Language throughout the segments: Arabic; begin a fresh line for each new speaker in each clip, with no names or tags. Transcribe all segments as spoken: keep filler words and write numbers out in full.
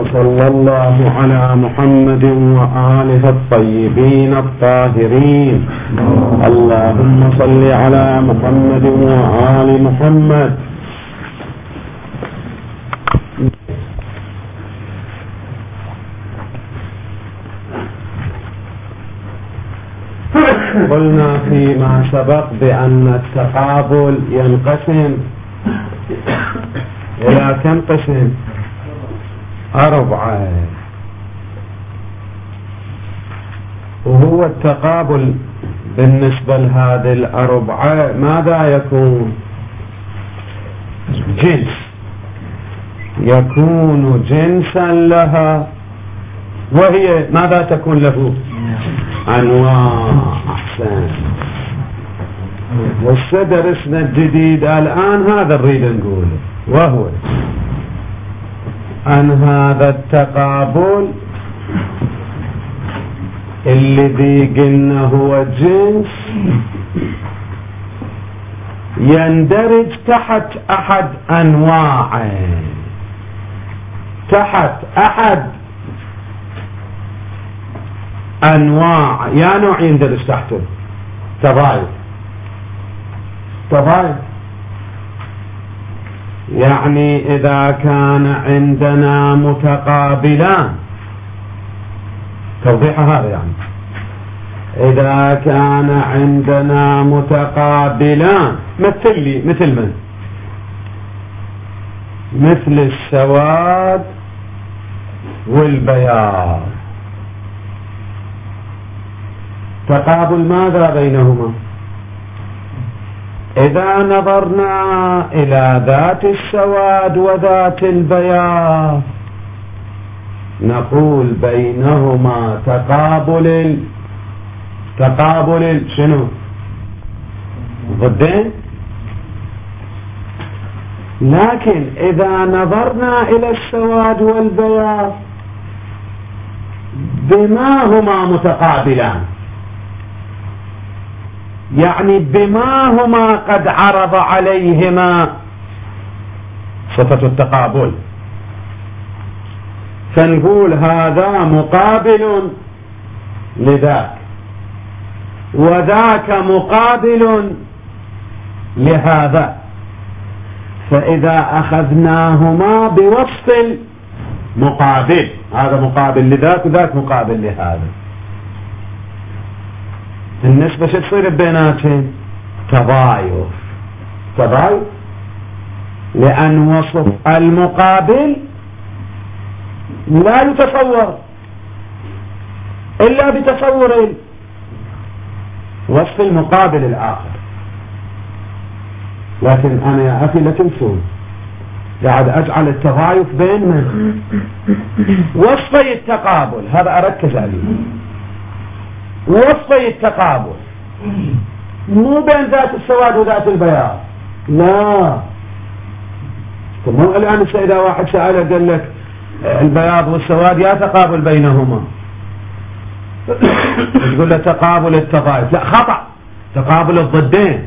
وصلى الله على محمد وآله الطيبين الطاهرين. اللهم صل على محمد وآل محمد. قلنا فيما سبق بأن التقابل ينقسم إلى كم قسم؟ أربعة. وهو التقابل بالنسبة لهذه الأربعة ماذا يكون؟ جنس، يكون جنسا لها، وهي ماذا تكون له؟ أنواع. أحسن. والسدرسنا الجديد الآن هذا نريد نقوله، وهو أن هذا التقابل الذي قلنا هو جنس يندرج تحت أحد أنواعه، تحت أحد أنواع. يا نوع يندرج تحته؟ تضايق. تضايق يعني إذا كان عندنا متقابلان، توضيح هذا يعني إذا كان عندنا متقابلان مثل لي مثل من؟ مثل السواد والبياض. تقابل ماذا بينهما؟ إذا نظرنا إلى ذات السواد وذات البياض نقول بينهما تقابل تقابل شنو؟ ضدين. لكن إذا نظرنا إلى السواد والبياض بما هما متقابلان، يعني بما هما قد عرض عليهما صفة التقابل، فنقول هذا مقابل لذاك وذاك مقابل لهذا. فإذا أخذناهما بوصف المقابل، هذا مقابل لذاك وذاك مقابل لهذا، النسبة شو تصير بيناتهم؟ تضايف. تضايف لأن وصف المقابل لا يتصور إلا بتصور وصف المقابل الآخر. لكن أنا يا أخي لا تنسون قاعد أجعل التضايف بين من؟ وصفي التقابل، هذا أركز عليه. وصفي التقابل مو بين ذات السواد وذات البياض، لا. ثم الآن إذا واحد سأله قال لك البياض والسواد يا تقابل بينهما، تقول له تقابل التضايف، لا، خطأ، تقابل الضدين.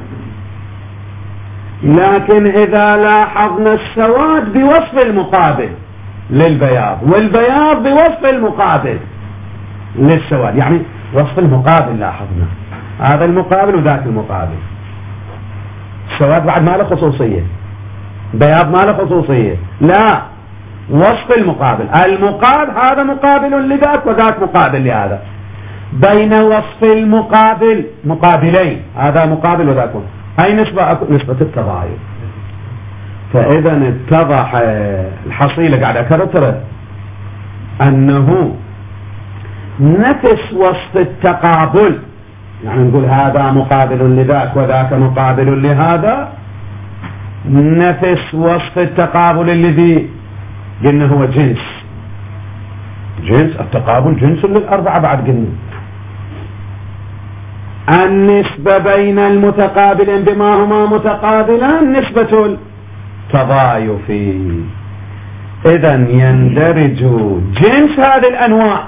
لكن إذا لاحظنا السواد بوصف المقابل للبياض والبياض بوصف المقابل للسواد، يعني وصف المقابل لاحظنا هذا المقابل وذاك المقابل. السواد بعد ما له خصوصية، بياض ما له خصوصية، لا، وصف المقابل. المقابل هذا مقابل لذاك وذاك مقابل لهذا. بين وصف المقابل مقابلين، هذا مقابل وذاك، أي نسبة؟ نسبة التضايف. فإذا اتضح الحصيلة قاعد أكرر أنه نفس وصف التقابل، يعني نقول هذا مقابل لذاك وذاك مقابل لهذا، نفس وصف التقابل الذي قلنا هو جنس. جنس التقابل جنس للأربعة بعد قلنا. النسبة بين المتقابلين بما هما متقابلان نسبة التضايف. إذن يندرج جنس هذه الأنواع،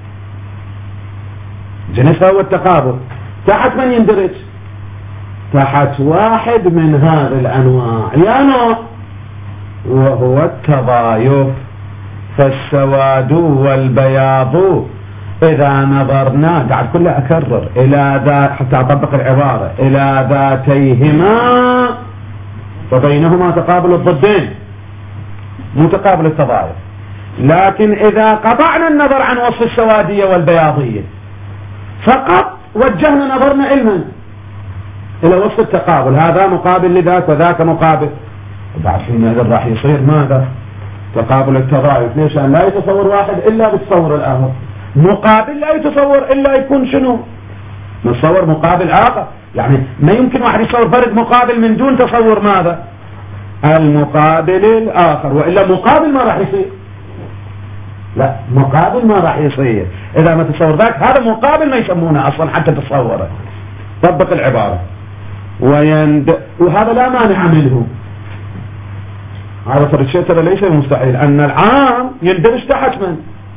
جنسها هو التقابل، تحت من يندرج؟ تحت واحد من هذه الأنواع، يا نوع، وهو التضايف. فالسواد والبياض إذا نظرنا، قاعد كله أكرر، إلى ذا حتى أطبق العبارة، إلى ذاتيهما وبينهما تقابل الضدين مو تقابل التضايف. لكن إذا قطعنا النظر عن وصف السوادية والبياضية فقط وجهنا نظرنا علما إلى وصف التقابل، هذا مقابل لذاك وذاك مقابل، وبعد حينئذ راح يصير ماذا؟ تقابل التضايف. ليش؟ أن لا يتصور واحد إلا بالتصور الآخر، مقابل لا يتصور إلا يكون شنو؟ نتصور مقابل آخر. يعني ما يمكن واحد يصور فرد مقابل من دون تصور ماذا؟ المقابل الآخر، وإلا مقابل ما راح يصير. لا، مقابل ما راح يصير إذا ما تصور ذاك، هذا مقابل ما يسمونه أصلا حتى تصوره. طبق العبارة. ويند... وهذا لا مانع منه، هذا فرد شيء ترى ليس مستحيل أن العام يندرج تحت من؟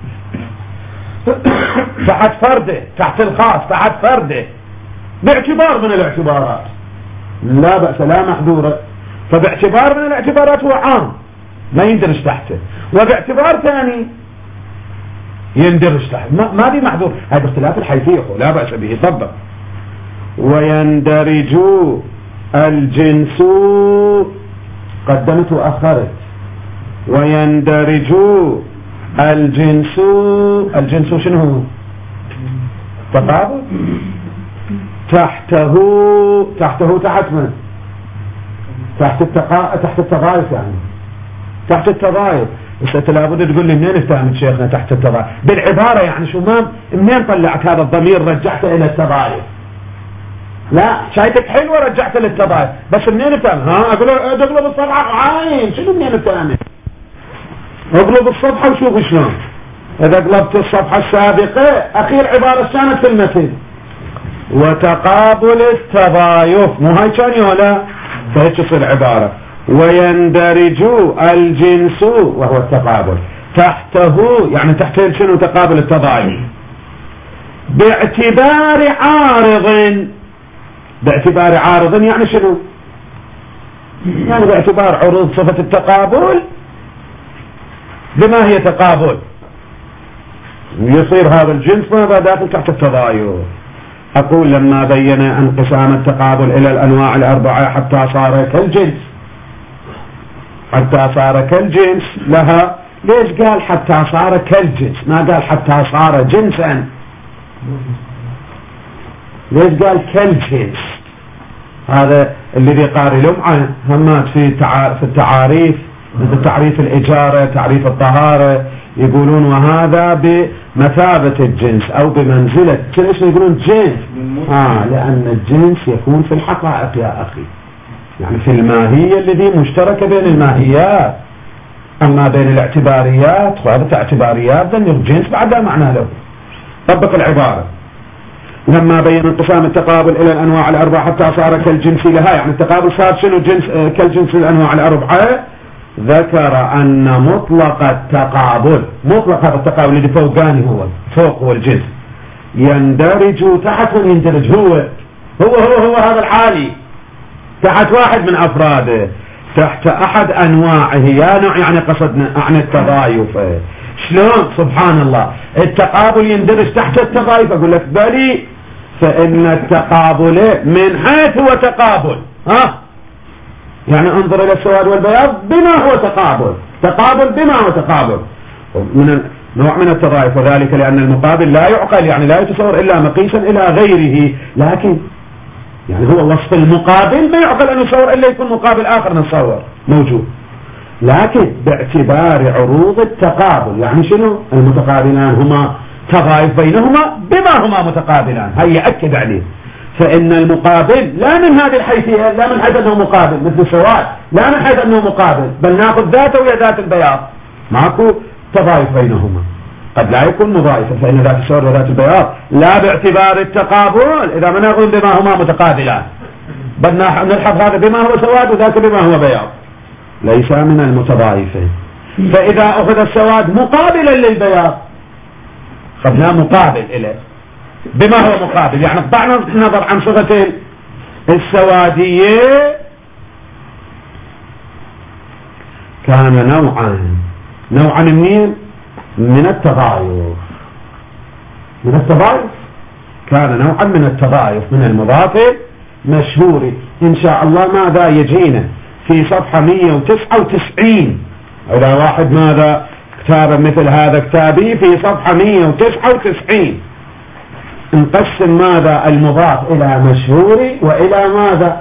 تحت فرده، تحت الخاص، تحت فرده، باعتبار من الاعتبارات لا بأس لا محذورة. فباعتبار من الاعتبارات هو عام ما يندرج تحته، وباعتبار ثاني يندرج تحت، ما دي محذور. هذا اختلاف الحيثية لا بأس به. طبق. ويندرج الجنس، قدمت وأخرت، ويندرج الجنس، الجنس شنو هو؟ تقابل. تحته، تحته تحت من؟ تحت التقا... تحت التضايف، يعني تحت التضايف. بس انت لابد تقول لي منين فهمت شيخنا تحت التضايف؟ بالعبارة يعني شو، ما منين طلعت هذا الضمير رجعته الى التضايف؟ لا، شايتك حلوة رجعت للتضايف، بس منين فهم؟ ها اقول اقلب الصفحة عاين، شنو منين فهمت؟ اقلب الصفحة وشوف شلون. اذا قلبت الصفحة السابقة اخير عبارة كانت في المثل وتقابل التضايف، مو هاي كان ولا؟ فهيك تصير عبارة. ويندرج الجنس وهو التقابل تحته، يعني تحت شنو؟ تقابل التضايف. باعتبار عارض، باعتبار عارض يعني شنو؟ يعني باعتبار عروض صفة التقابل بما هي تقابل، يصير هذا الجنس ماذا؟ داخل تحت التضايف. أقول لما بين انقسام التقابل إلى الأنواع الأربعة حتى صار كالجنس، حتى صار كالجنس لها. ليش قال حتى صار كالجنس؟ ما قال حتى صار جنسا. ليش قال كالجنس؟ هذا الذي قاري لمعة همات في في التعاريف، مثل تعريف الإجارة، تعريف الطهارة، يقولون وهذا بمثابة الجنس أو بمنزلة. ليش يقولون جنس؟ آه لأن الجنس يكون في الحقائق يا أخي، يعني في الماهية الذي مشتركة بين الماهيات. أما بين الاعتباريات وهذا اعتباريات ذن الجنس بعد معنى له. طبق العبارة. لما بين انقسام التقابل إلى الأنواع الأربعة حتى صار كالجنس لها، يعني التقابل صار شنو؟ جنس آه كالجنس الأنواع الأربعة. ذكر أن مطلق التقابل، مطلق هذا التقابل اللي فوقاني هو فوق هو الجنس، يندرج تحت من يندرج هو هو هو هو هذا الحالي تحت واحد من أفراده، تحت أحد أنواعه. يا نوع يعني قصدنا عن التضايف. شلون؟ سبحان الله، التقابل يندرج تحت التضايف. أقول لك بلي، فإن التقابل من حيث هو تقابل، ها يعني انظر إلى السواد والبياض بما هو تقابل، تقابل بما هو تقابل من نوع من التضايف. وذلك لأن المقابل لا يعقل، يعني لا يتصور إلا مقيسا إلى غيره. لكن يعني هو وصف المقابل ما يعقل أن يصور إلا يكون مقابل آخر نتصور موجود، لكن باعتبار عروض التقابل. يعني شنو؟ المتقابلان هما تضايف بينهما بما هما متقابلان، هيا يأكد عليه. فإن المقابل لا من هذه الحيثية، لا من حيث أنه مقابل مثل السواد، لا من حيث أنه مقابل، بل ناخذ ذاته ويا ذات البياض، ماكو تضايف بينهما. قد لا يكون مضايفا، فإن ذات السواد وذات البياض لا باعتبار التقابل إذا ما نقول بما هما متقابلان، بل نلحظ هذا بما هو سواد وذاك بما هو بياض، ليس من المتضايفين. فإذا أخذ السواد مقابلا للبياض قد لا مقابل إليه بما هو مقابل، يعني قطعنا النظر عن صفة السوادية كان نوعا، نوعا منين؟ من التضايف من التضايف كان نوعا من التضايف من المضاف مشهور. إن شاء الله ماذا يجينا في صفحة مئة وتسعة وتسعين إذا واحد ماذا كتاب مثل هذا كتابي في صفحة مئة وتسعة وتسعين نقسم ماذا المضاف إلى مشهور وإلى ماذا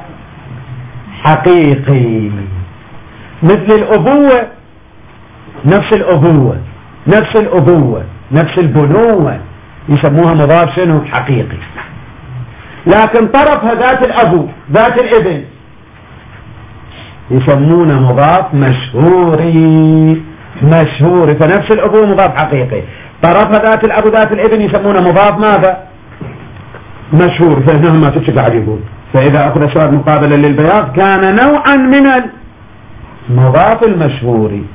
حقيقي. مثل الأبوة نفس الأبوة نفس الأبوة نفس البنوة يسموها مضاف شنو حقيقي. لكن طرفها ذات الأبو ذات الابن يسمونه مضاف مشهوري مشهوري. فنفس الأبو مضاف حقيقي، طرفها ذات الأبو ذات الابن يسمونه مضاف ماذا مشهور. فهنا ما تشجع يقول فإذا أخذ سؤال مقابلا للبياض كان نوعا من المضاف المشهوري.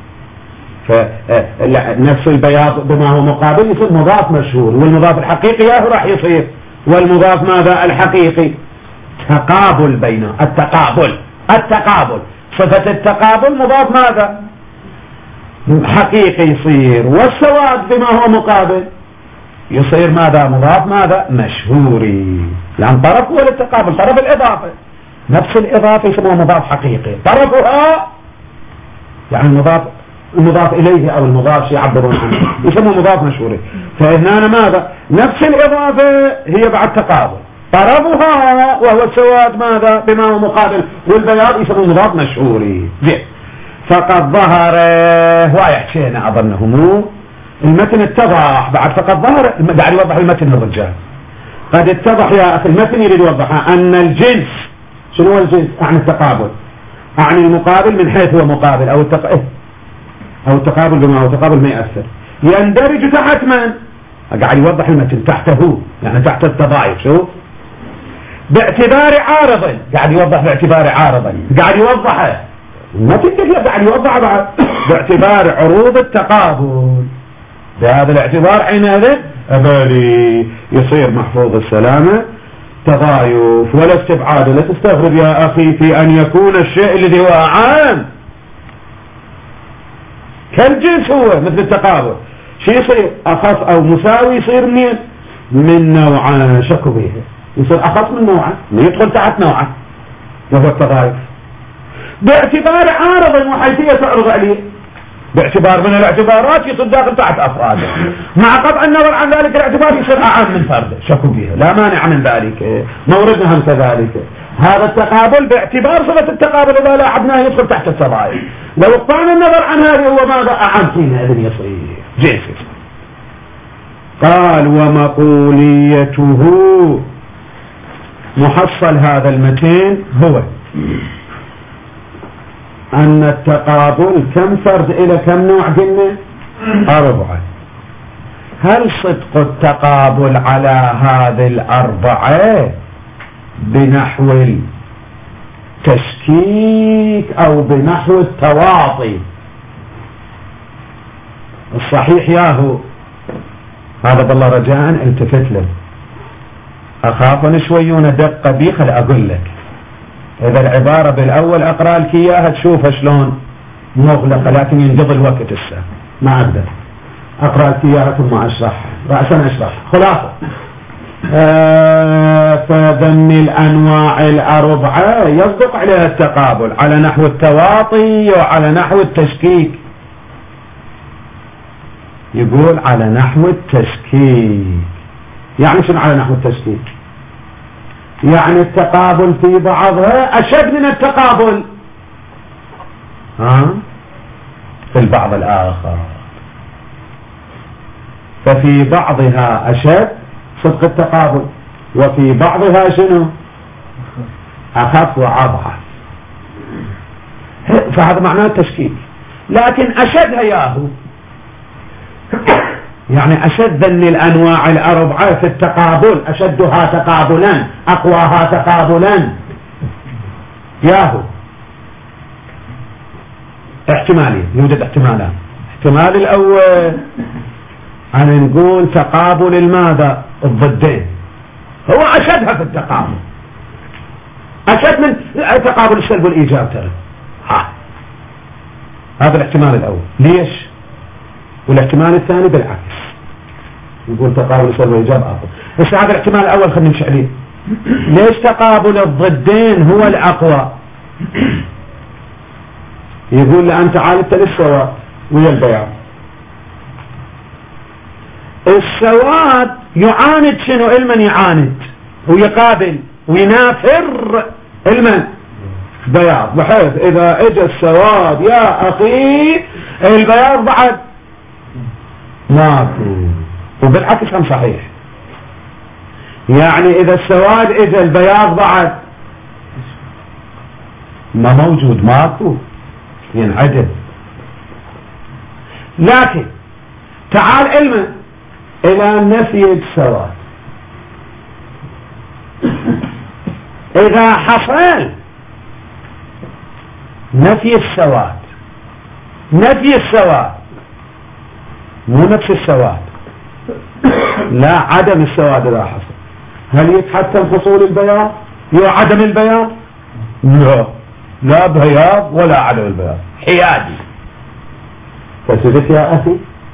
فنفس البياض بما هو مقابل يصير مضاف مشهور، والمضاف الحقيقي ياهو راح يصير والمضاف ماذا الحقيقي تقابل بينه التقابل التقابل صفة التقابل مضاف ماذا حقيقي يصير، والسواد بما هو مقابل يصير ماذا مضاف ماذا مشهوري، لأن طرف هو التقابل طرف الإضافة. نفس الإضافة يسموها مضاف حقيقي، طرفها يعني المضاف المضاف إليه أو المضاف يعبرون عنه يسموه مضاف مشهوري. فهنا ماذا نفس الإضافة هي بعد تقابل طرفها وهو السواد ماذا بما هو مقابل، والبياض يسموه مضاف مشهوري. زين فقد ظهر ويحكينا أظنه مو المتن اتضح بعد فقد ظهر بعد يوضح المتن الرجال قد اتضح يا أخي المتن يريد يوضحها أن الجنس شنو هو الجنس عن التقابل عن المقابل من حيث هو مقابل أو التقابل أو التقابل بما هو تقابل ما يأثر يندرج تحت من قاعد يوضح المتن تحته يعني تحت التضايف. شوف باعتبار عارض قاعد يوضح باعتبار عارض قاعد يوضحه ما تنتهي قاعد يوضح بعد باعتبار عروض التقابل. بهذا الاعتبار حينئذ أبالي يصير محفوظ السلامة تضايف ولا استبعاد. لا تستغرب يا أخي في أن يكون الشيء الذي هو عام كالجنس هو مثل التقابل شيء يصير أخص أو مساوي يصير منين من نوعان شكوا به يصير أخص من نوعان يدخل تحت نوعان وهو التضايف باعتبار عارض وحيثية تعرض عليه باعتبار من الاعتبارات يصير داخل تحت أفراده مع قطع النظر عن ذلك الاعتبار يصير أعم من فرده شكوا به لا مانع من ذلك موردنا هم كذلك. هذا التقابل باعتبار صفة التقابل إذا لاحظناه يدخل تحت التضايف لو قطعنا النظر عن هذه هو ماذا أعم فينا إذن يصير جنس. قال ومقوليته محصل هذا المتين هو أن التقابل كم فرد إلى كم نوع قلنا أربعة. هل صدق التقابل على هذه الأربعة بنحو التشكيك أو بنحو التواطي؟ الصحيح ياهو هذا بالله رجاء التفت له أخاف أن شويون دقة بي خل أقول لك إذا العبارة بالأول أقرأ لك إياها تشوفها شلون مغلقة لكن ينقضي الوقت الساعة ما أقدر أقرأ لك إياها ثم أشرحها رأسا أشرح خلاصة. آه فذن الأنواع الأربعة يصدق عليها التقابل على نحو التواطي وعلى نحو التشكيك. يقول على نحو التشكيك يعني شنو على نحو التشكيك؟ يعني التقابل في بعضها أشد من التقابل ها في البعض الآخر ففي بعضها أشد صدق التقابل وفي بعضها شنو أخف وأضعف فهذا معناه التشكيك. لكن أشدها ياهو يعني أشد من الأنواع الأربعة في التقابل أشدها تقابلا أقواها تقابلا ياهو احتمالين يوجد احتمالان. احتمال الأول أن نقول تقابل الماذا الضدين هو أشدها في التقابل أشد من تقابل السلب والإيجاب ترى ها. هذا الاحتمال الأول. ليش والاحتمال الثاني بالعكس، يقول تقابل السلب والإيجاب أقوى. بس هذا الاحتمال الأول خلينا نمشي عليه. ليش تقابل الضدين هو الأقوى؟ يقول لأنت عالجت للسواد ويا البياض. السواد يعاند شنو؟ المن يعاند ويقابل وينافر المن بياض، بحيث إذا اجى السواد يا أخي البياض بعد ماكو، وبالعكس هم صحيح. يعني إذا السواد اجى البياض بعد ما موجود ماكو، ينعدم. لكن تعال علما إلى نفي السواد. إذا حصل نفي السواد، نفي السواد مو نفس السواد، لا عدم السواد إذا حصل، هل يتحتم حصول البياض يو عدم البياض؟ لا، لا بياض ولا عدم البياض، حيادي. فسدت يا أخي.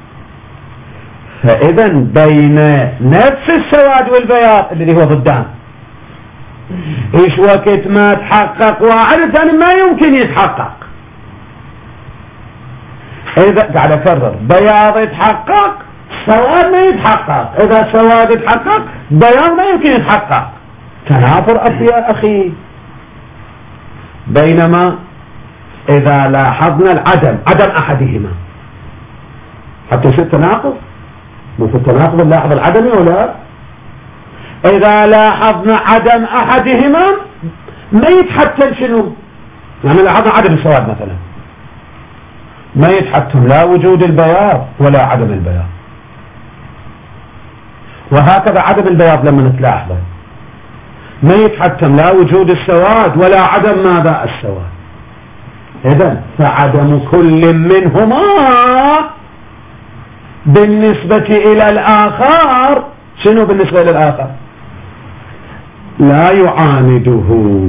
فإذا بين نفس السواد والبياض الذي هو ضدان، إيش وقت ما تحقق واحد الثاني ما يمكن يتحقق. إذا قاعد أكرر، بياض يتحقق سواد ما يتحقق، إذا سواد يتحقق بياض ما يمكن يتحقق. تنافر أخي يا أخي. بينما إذا لاحظنا العدم، عدم أحدهما حتى يصير تناقض. مو في التناقض نلاحظ العدم ولا؟ إذا لاحظنا عدم أحدهما ما يتحتم شنو؟ يعني لاحظنا عدم السواد مثلا ما يتحتم لا وجود البياض ولا عدم البياض. وهكذا عدم البياض لما نتلاحظه ما يتحتم لا وجود السواد ولا عدم ماذا؟ السواد. إذن فعدم كل منهما بالنسبة إلى الآخر شنو؟ بالنسبة إلى الآخر لا يعانده.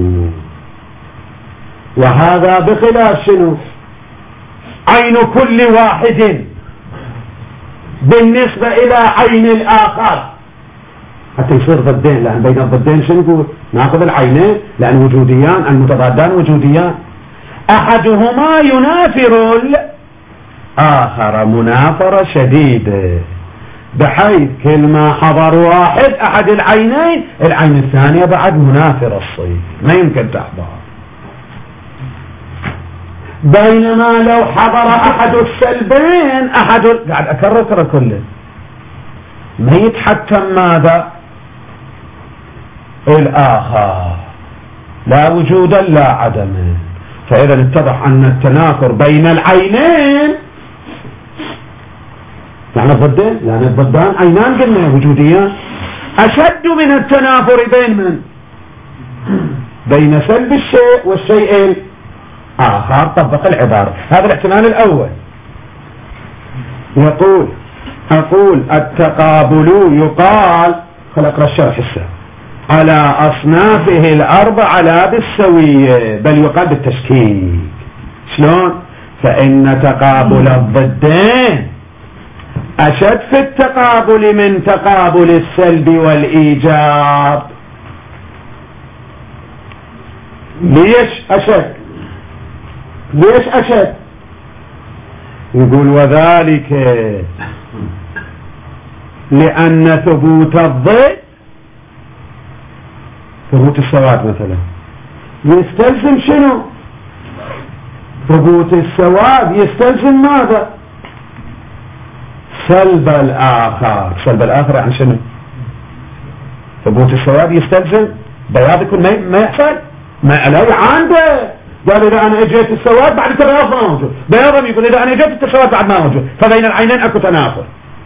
وهذا بخلاف شنو؟ عين كل واحد بالنسبة إلى عين الآخر، حتى يصير ضدين. لأن بين الضدين شنو نقول؟ ناخذ العينين لأن وجوديان، المتضادان وجوديان، أحدهما ينافر الآخر منافرة شديدة، بحيث كل ما حضر واحد أحد العينين العين الثانية بعد منافرة الصيف ما يمكن تحضر. بينما لو حضر أحد السلبين أحد، قاعد أكرر ترى كله، ما يتحتم ماذا؟ الآخر لا وجودا لا عدما. فإذا اتضح أن التنافر بين العينين يعني الضدين، يعني الضدان عينان قلنا وجوديان، أشد من التنافر بين من؟ بين سلب الشيء والشيء الآخر. طبق العبارة. هذا الاحتمال الأول. يقول أقول التقابل يقال، خل أقرأ الشرح السابق، على أصنافه الأربعة لا بالسوية بل يقال بالتشكيك. شلون؟ فإن تقابل الضدين أشد في التقابل من تقابل السلب والإيجاب. ليش أشد؟ ليش أشد؟ يقول وذلك لأن ثبوت الضد، ثبوت السواد مثلا، يستلزم شنو؟ ثبوت السواد يستلزم ماذا؟ سلب الآخر. سلب الآخر يعني شنو؟ ثبوت السواد يستلزم بياض يكون ما يحصل، ما عليه عنده. قال إذا أنا اجيت السواد بعد بياض ما موجود، بياض يقول إذا أنا اجيت السواد بعد ما موجود، فبين العينين أكو تنافر.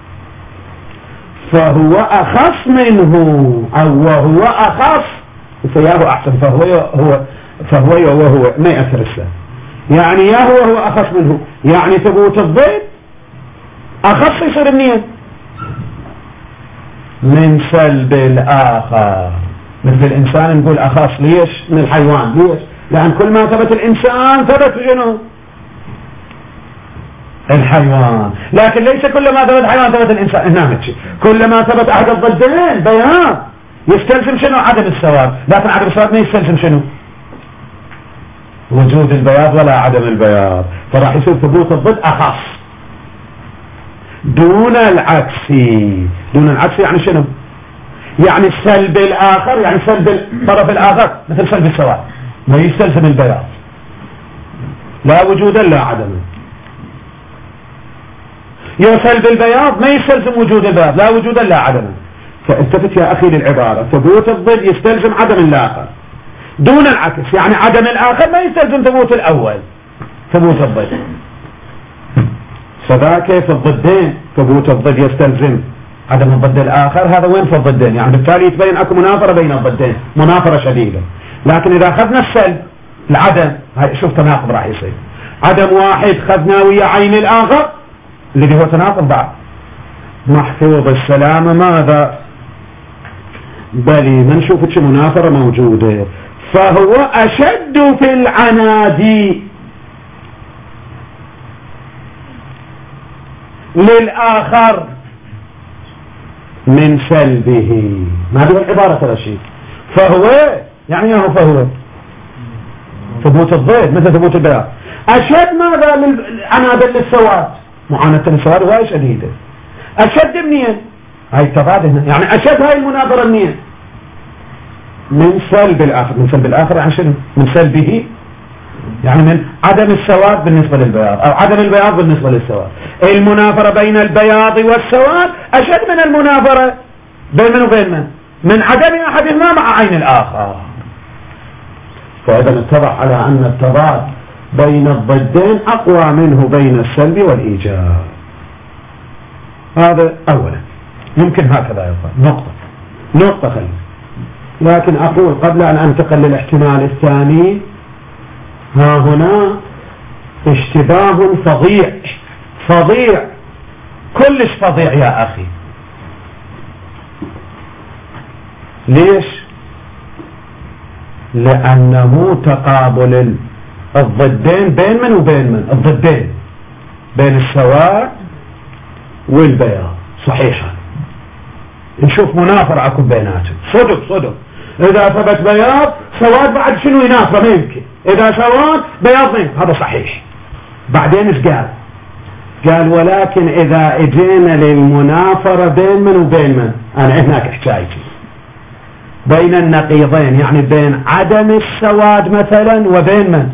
فهو أخص منه أو وهو أخص، فياه أحسن، فهو هو فهو وهو ما يأثر السلام، يعني يا هو هو أخص منه، يعني ثبوت الضد أخص يصير منين؟ من سلب الآخر. مثل الإنسان نقول أخص، ليش؟ من الحيوان، ليش؟ لأن كل ما ثبت الإنسان ثبت شنو؟ الحيوان، لكن ليس كلما ثبت حيوان ثبت الإنسان. نعم، كلما ثبت أحد الضدين بياض يستلزم شنو؟ عدم السواد، لكن عدم السواد ما يستلزم شنو؟ وجود البياض ولا عدم البياض، فراح يصير ثبوت الضد أخص دون العكس. دون العكس يعني شنو؟ يعني سلب الآخر، يعني سلب الطرف الآخر مثل سلب السواد ما يستلزم البياض لا وجودا لا عدما. يا سلب البياض ما يستلزم وجود البياض لا وجودا لا عدما. فالتفت يا أخي للعبارة، ثبوت الضد يستلزم عدم الآخر دون العكس، يعني عدم الآخر ما يستلزم ثبوت الأول ثبوت الضد. فذاك في الضدين ثبوت الضد يستلزم عدم الضد الآخر، هذا وين في الضدين؟ يعني بالتالي يتبين أكو منافرة بين الضدين، منافرة شديدة. لكن إذا أخذنا السلب العدم، شوف تناقض راح يصير. عدم واحد خذنا ويا عين الآخر الذي هو تناقض بعد. محفوظ السلامة ماذا؟ بلي ما نشوف شو منافرة موجودة، فهو أشد في العناد للآخر من سلبه. ما هذه العبارة ترى شيء. فهو يعني هو فهو ثبوت الضد مثل ثبوت البياض أشد ماذا للعناد للسواد، معاناة السواد وايد شديدة. أشد منين؟ هاي التضاد هنا، يعني أشد هاي المناظرة منين؟ من سلب الآخر. من سلب الآخر يعني شنو؟ من سلبه، يعني من عدم السواد بالنسبة للبياض أو عدم البياض بالنسبة للسواد. المنافرة بين البياض والسواد أشد من المنافرة بين من وبين من؟ من عدم أحدهما مع عين الآخر. فإذا اتضح على أن التضاد بين الضدين أقوى منه بين السلب والإيجاب. هذا أولا يمكن هكذا يقال نقطة نقطة خلي. لكن أقول قبل أن أنتقل للاحتمال الثاني، ها هنا اشتباه فظيع فظيع كلش فظيع يا أخي. ليش؟ لأنه تقابل الضدين بين من وبين من؟ الضدين بين السواد والبياض صحيحا. نشوف منافرة اكو بيناتهم صدق صدق. إذا ثبت بياض سواد بعد شنو ينافر؟ ما يمكن. إذا سواد بياض مين؟ هذا صحيح. بعدين ايش قال؟ قال ولكن إذا اجينا للمنافرة بين من وبين من؟ أنا هناك حكايتي بين النقيضين، يعني بين عدم السواد مثلا وبين من؟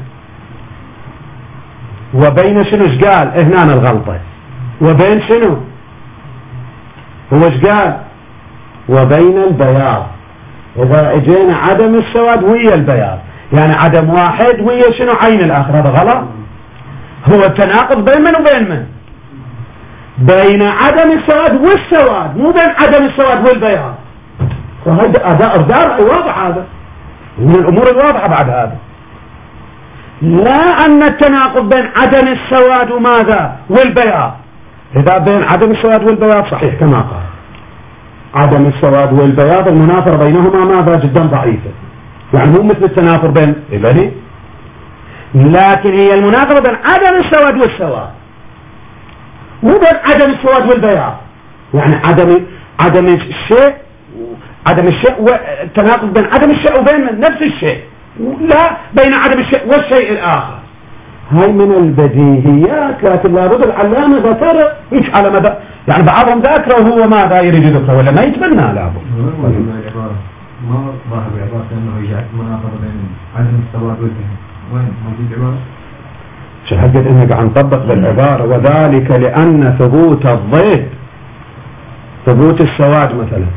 وبين شنو؟ ايش قال؟ هنا الغلطة. وبين شنو؟ هو ايش قال؟ وبين البياض. إذا اجينا عدم السواد ويا البياض، يعني عدم واحد ويا شنو؟ عين الآخر. هذا غلط. هو التناقض بين من وبين من؟ بين عدم السواد والسواد، مو بين عدم السواد والبياض. فهذا أداء إردار واضح، هذا من الأمور الواضحة. بعد هذا لا أن التناقض بين عدم السواد وماذا؟ والبياض. إذا بين عدم السواد والبياض صحيح كما قال عدم السواد والبياض المنافرة بينهما ماذا؟ جدا ضعيفة، يعني مو مثل التنافر بين إبني، لكن هي المنافرة بين عدم السواد والسواد، مو بين عدم السواد والبياض. يعني عدم عدم الشيء عدم الشيء والتناقض بين عدم الشيء وبين من؟ نفس الشيء، لا بين عدم الشيء والشيء الآخر. هاي من البديهيات، لكن لابد العلامة ذكر ايش على مدى، يعني بعضهم ذاكره وهو ماذا يريد ذكره ولا ما يتمنى. لابد
ما ظاهر بعبارة انه يجعل مناظرة بين عدم السواد والبياض. وين موجود عبارة؟
شهدت انك عم تطبق بالعبارة، وذلك لأن ثبوت الضد ثبوت السواد مثلا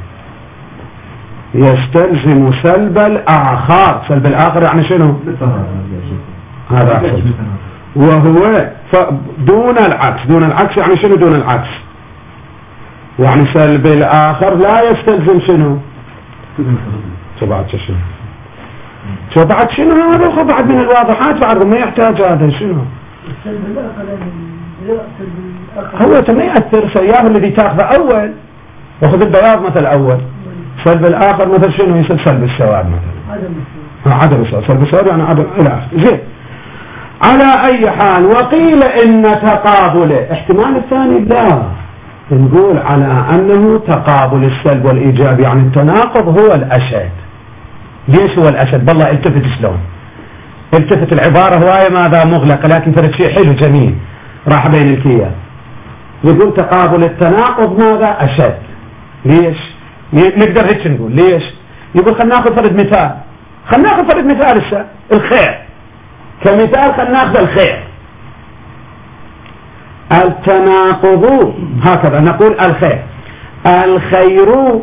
يستلزم سلب الآخر. سلب الآخر يعني شنو؟ هذا أحسن. وهو دون العكس. دون العكس يعني شنو دون العكس؟ يعني سلب الآخر لا يستلزم شنو؟ بعد شنو؟ شو بعد شنو هذا؟ بعد من الواضحات، بعد ما يحتاج هذا شنو؟ هو ما يأثر سياه الذي تاخذه أول، وخذ البياض مثل أول، سلب الآخر مثل شنو؟ يصير سلب السواد مثلا. عدم السواد. عدم السواد. سلب السواد يعني عدم الآخر. زين. على أي حال. وقيل إن تقابله احتمال الثاني لا، نقول على أنه تقابل السلب والإيجاب يعني التناقض هو الأشد. ليش هو الأشد؟ بالله التفت شلون التفت العبارة هواية ماذا مغلقة، لكن فرد شيء حلو جميل راح بين الكيان. يقول تقابل التناقض ماذا أشد. ليش؟ نقدر هيك نقول ليش؟ يقول خلنا ناخذ فرد مثال، خلنا ناخذ فرد مثال السا الخير كمثال، خلنا ناخذ الخير. التناقض هكذا نقول الخير، الخير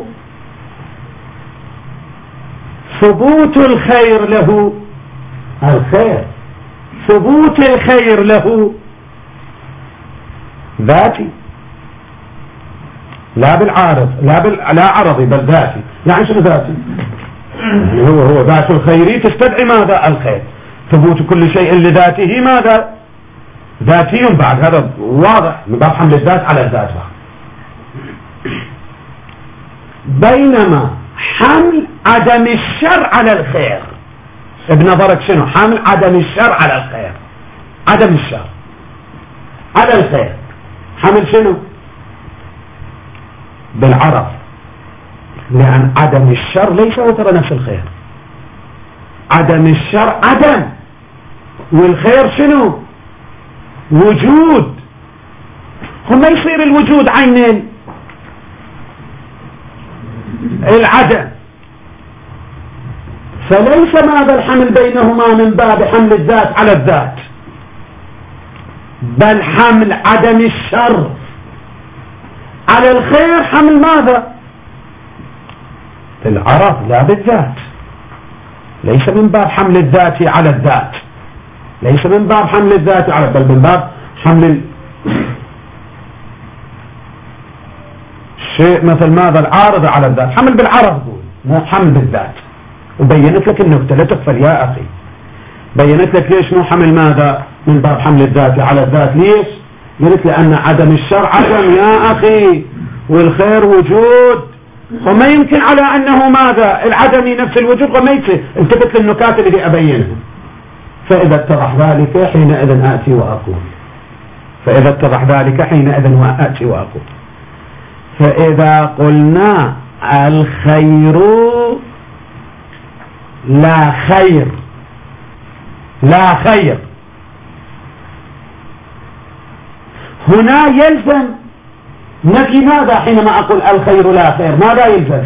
ثبوت الخير له، الخير ثبوت الخير له ذاتي لا بالعارض لا بال لا عرضي بل ذاتي. يعني شنو ذاتي؟ يعني هو هو ذات الخير تستدعي ماذا؟ الخير. ثبوت كل شيء لذاته ماذا؟ ذاتي. بعد هذا واضح من باب حمل الذات على الذات. بينما حمل عدم الشر على الخير بنظرك شنو؟ حمل عدم الشر على الخير، عدم الشر على الخير حمل شنو؟ بالعرض، لأن عدم الشر ليس هو ترى نفس الخير. عدم الشر عدم، والخير شنو؟ وجود. هم ما يصير الوجود عين العدم، فليس ماذا الحمل بينهما من باب حمل الذات على الذات، بل حمل عدم الشر على الخير حمل ماذا؟ العرض لا بالذات. ليس من باب حمل الذات على الذات، ليس من باب حمل الذات على، بل من باب حمل شيء مثل ماذا؟ العارض على الذات، حمل بالعرض مو حمل بالذات. وبينت لك النكتة لا تغفل يا أخي، بينت لك ليش مو حمل ماذا؟ من باب حمل الذات على الذات. ليش؟ قلت لأن عدم الشر عدم يا أخي، والخير وجود، وما يمكن على أنه ماذا؟ العدم نفس الوجود، وما يمكن. التفت للنكات اللي أبينها. فإذا اتضح ذلك حينئذ آتي وأقول، فإذا اتضح ذلك حينئذ وآتي وأقول. فإذا قلنا الخير لا خير، لا خير، هنا يلزم نفي ماذا؟ حينما أقول الخير لا خير ماذا يلزم؟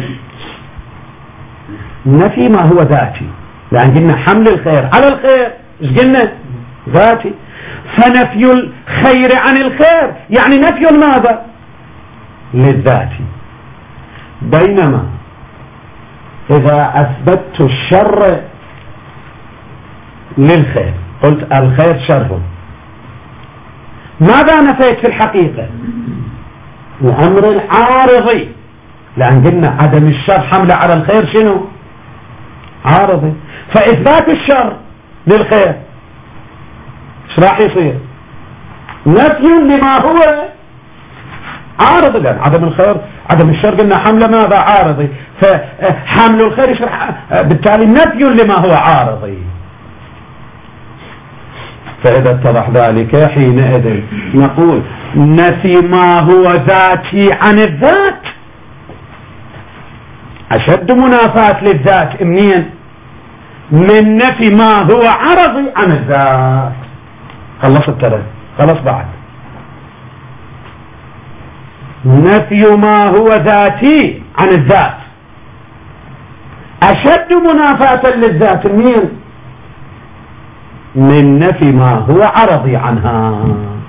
نفي ما هو ذاتي، لأن قلنا حمل الخير على الخير، ايش قلنا؟ ذاتي. فنفي الخير عن الخير يعني نفي ماذا؟ للذاتي. بينما إذا أثبتت الشر للخير قلت الخير شر، ماذا نفيت في الحقيقة؟ الأمر العارضي، لأن قلنا عدم الشر حمله على الخير شنو؟ عارضي. فإثبات الشر للخير ايش راح يصير؟ نفي لما هو عارضي، لأن عدم الخير عدم الشر قلنا حمله ماذا؟ عارضي. فحمل الخير يشرح بالتالي نفي لما هو عارضي. فإذا اتضح ذلك حينئذ نقول نفي ما هو ذاتي عن الذات أشد منافاة للذات منين؟ من نفي ما هو عرضي عن الذات. خلص الترى خلص بعد. نفي ما هو ذاتي عن الذات أشد منافاة للذات منين؟ من نفي ما هو عرضي عنها.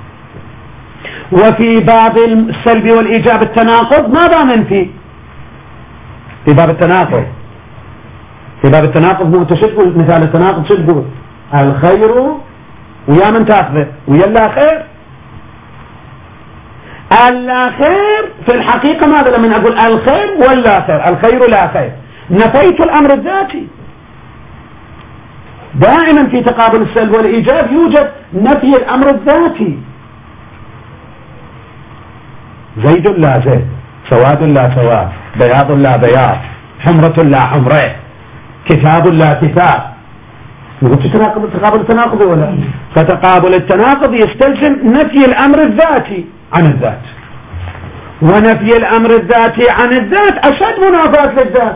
وفي باب السلب والإيجاب التناقض ماذا ننفي؟ في باب التناقض في باب التناقض مو انت شو تقول؟ مثال التناقض شو تقول؟ الخير ويا من تاخذه ويا لا خير. اللا خير في الحقيقة ماذا لما أقول الخير ولا خير؟ الخير لا خير، نفيت الأمر الذاتي. دائما في تقابل السلب والإيجاب يوجد نفي الأمر الذاتي. زيد لا زيد، سواد لا سواد، بياض لا بياض، حمرة لا حمرة، كتاب لا كتاب. نقول تقابل تقابل التناقض ولا؟ فتقابل التناقض يستلزم نفي الأمر الذاتي عن الذات، ونفي الأمر الذاتي عن الذات أشد منافاة للذات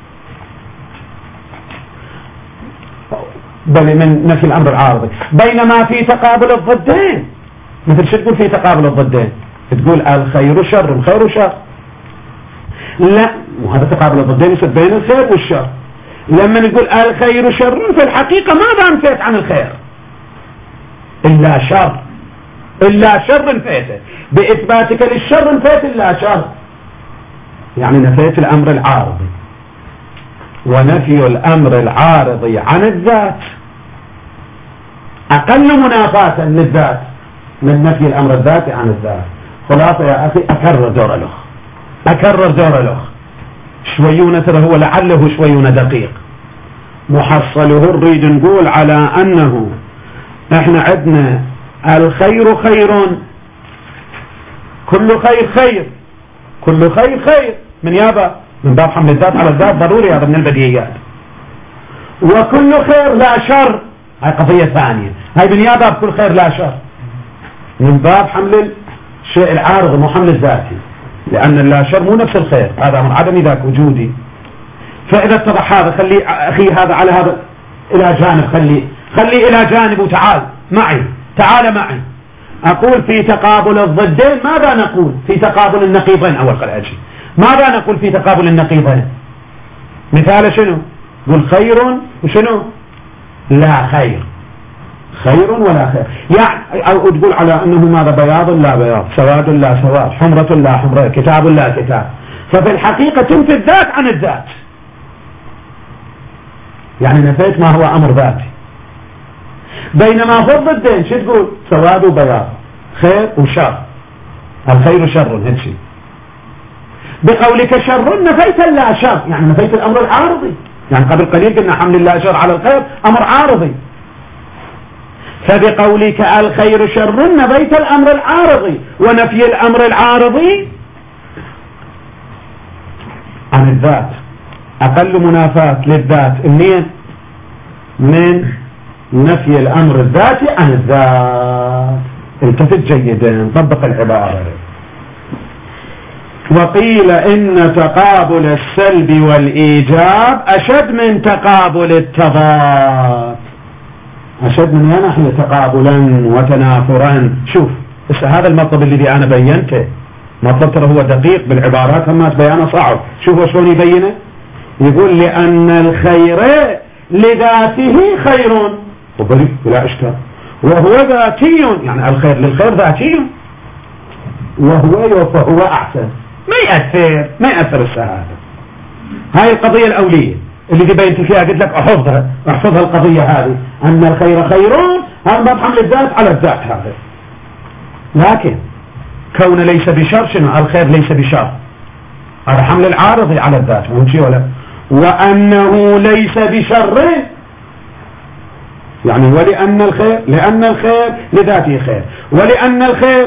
بل من نفي الأمر العارضي. بينما في تقابل الضدين، مثل شو تقول في تقابل الضدين؟ تقول الخير شر، الخير شر، لا، وهذا تقابل الضدين يصير بين الخير والشر. لما نقول الخير شر في الحقيقة ماذا نفيت عن الخير؟ إلا شر، إلا شر نفيته، بإثباتك للشر نفيت إلا شر، يعني نفيت الأمر العارضي. ونفي الأمر العارضي عن الذات أقل منافاة للذات من نفي الأمر الذاتي عن الذات. خلاصة يا أخي، أكرر دور الأخ، أكرر دور الأخ، شويونة ترى هو لعله شويونة دقيق. محصله نريد نقول على أنه احنا عندنا الخير خير، كل خير خير، كل خير خير من يابا من باب حمل الذات على الذات، ضروري هذا من البديهيات. وكل خير لا شر، هاي قضية ثانية، هاي من يابا كل خير لا شر من باب حمل الشيء العارض مو حمل الذاتي، لأن اللا شر مو نفس الخير، هذا من عدم ذاك وجودي. فإذا اتضح هذا خلي أخي هذا على هذا إلى جانب، خلي خلي إلى جانب وتعال معي، تعال معي. أقول في تقابل الضدين ماذا نقول؟ في تقابل النقيضين أول قل أجي، ماذا نقول في تقابل النقيضين؟ مثال شنو؟ قل خير وشنو؟ لا خير، خير ولا خير، يعني أو تقول على أنه ماذا؟ بياض لا بياض، سواد لا سواد، حمرة لا حمرة، كتاب لا كتاب. ففي الحقيقة تنفي الذات عن الذات، يعني نفيت ما هو أمر ذاتي. بينما في الضدين شو تقول؟ سواد وبياض، خير وشر، الخير شر هالشيء. بقولك شر نفيت اللا شر، يعني نفيت الأمر العارضي، يعني قبل قليل قلنا حمل اللا شر على الخير أمر عارضي، فبقولك الخير شر نفيت الأمر العارضي، ونفي الأمر العارضي عن الذات أقل منافاة للذات منين؟ من نفي الأمر الذاتي عن الذات. التفت جيدا، طبق العبارة. وقيل إن تقابل السلب والإيجاب أشد من تقابل التضاد، أشد من هنا نحن تقابلا وتنافرا. شوف هذا المطلب الذي أنا بينته، مطلب ترى هو دقيق بالعبارات، أما بيانه صعب. شوفوا شلون يبينه، يقول لأن الخير لذاته خير وبريء بلا إشكال، وهو ذاتي، يعني الخير للخير ذاتي، وهو فهو أحسن، ما يأثر ما يأثر السعادة. هاي القضية الأولية اللي بينت فيها، قلت لك أحفظها أحفظها القضية هذه، أن الخير خير، هذا باب حمل الذات على الذات هذا. لكن كون ليس بشر، شنو الخير ليس بشر؟ هذا حمل العارضي على الذات، مو شيء ولا. وأنه ليس بشر، يعني ولأن الخير، لأن الخير لذاته خير، ولأن الخير،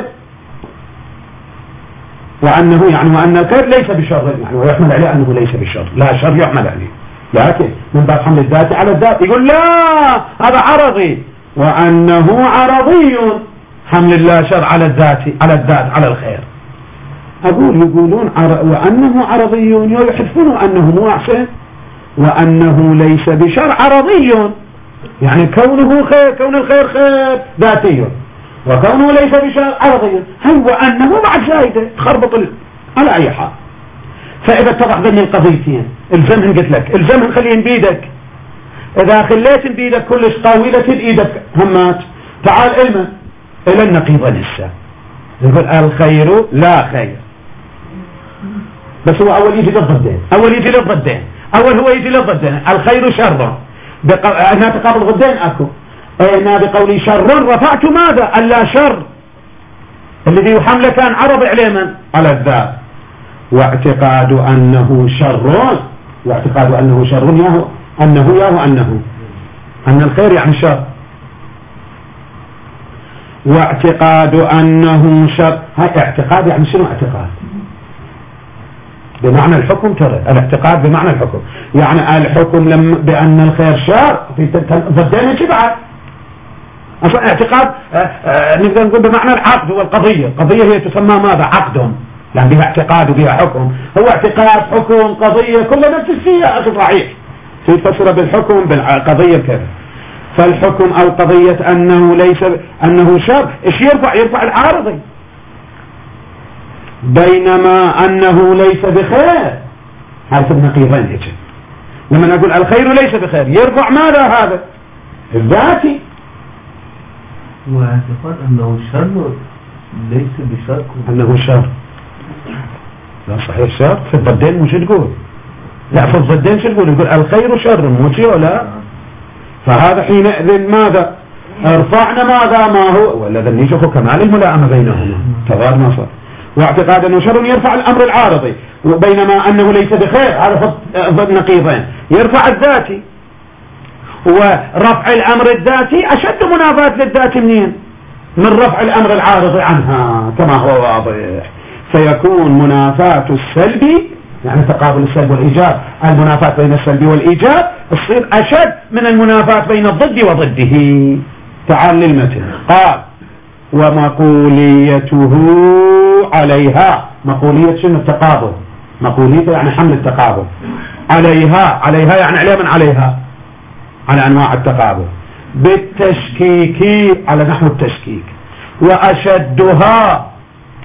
وأنه يعني وأن الخير ليس بشر، يعني ويحمل عليه أنه ليس بشر، لا شر يحمل عليه، لكن من باب حمل الذات على الذات يقول لا هذا عرضي، وأنه عرضي، حمل الله شر على الذات على الذات على الخير. أقول يقولون عر... وأنه عرضي، يحذفون أنه مو أحسن، وأنه ليس بشر عرضي، يعني كونه خير، كون الخير خير ذاتي، وكونه ليس بشر عرضي. هل وأنه بعد زايدة تخربط ال... على أي حال. فإذا اتضح ذني القضيتين الزمهن، قلت لك الزمهن خليهن بيدك، إذا خليت بيدك كلش طاولة إيدك همات، تعال إلما إلى النقيض لسه، نقول الخير لا خير، بس هو أول يجي للضدين، أول يجي للضدين، أول هو يجي للضدين، الخير شر، بق... أنا تقابل ضدين أكو، أنا بقولي شر رفعت ماذا؟ ألا شر الذي يحمل كان عرض عليه من؟ على الذات. واعتقاد أنه شر، واعتقاد أنه شر ياهو أنه ياهو أنه أن الخير يعني شر، واعتقاد أنه شر. هاي اعتقاد يعني شنو اعتقاد؟ بمعنى الحكم، ترى الاعتقاد بمعنى الحكم، يعني الحكم لم بأن الخير شر في ضدين بعد، أصلا اعتقاد نقدر نقول بمعنى العقد والقضية. القضية هي تسمى ماذا؟ عقد، لأن بها اعتقاد وبها حكم. هو اعتقاد، حكم، قضية، كل نفس الشيء يا أخي صحيح. في فسر بالحكم بالقضية كذا. فالحكم أو قضية أنه ليس أنه شر، إيش يرفع؟ يرفع العارضي. بينما أنه ليس بخير، هذا النقيضين هيك. لما نقول الخير ليس بخير يرفع ماذا هذا؟ الذاتي.
واعتقاد أنه شر ليس بشر،
أنه شر لا صحيح شر في الضدين. مش تقول لا في الضدين شو تقول؟ يقول الخير شر مو ولا. فهذا حينئذ ماذا؟ ارفعنا ماذا ما هو ولا ذنيشه كمال الملائمة بينهما تضاد ما صار. واعتقاد أنه شر يرفع الأمر العارضي، وبينما أنه ليس بخير هذا ضد نقيضين يرفع الذاتي. ورفع الأمر الذاتي أشد منافاة للذات منين؟ من رفع الأمر العارضي عنها كما هو واضح. فيكون منافاة السلبي يعني تقابل السلب والإيجاب، المنافاة بين السلب والإيجاب تصير أشد من المنافاة بين الضد وضده. تعال للمتن. قال ومقوليته عليها. مقولية شنو؟ التقابل. مقوليته يعني حمل التقابل. عليها، عليها يعني عليها من عليها؟ على أنواع التقابل. بالتشكيك على نحو التشكيك. وأشدها،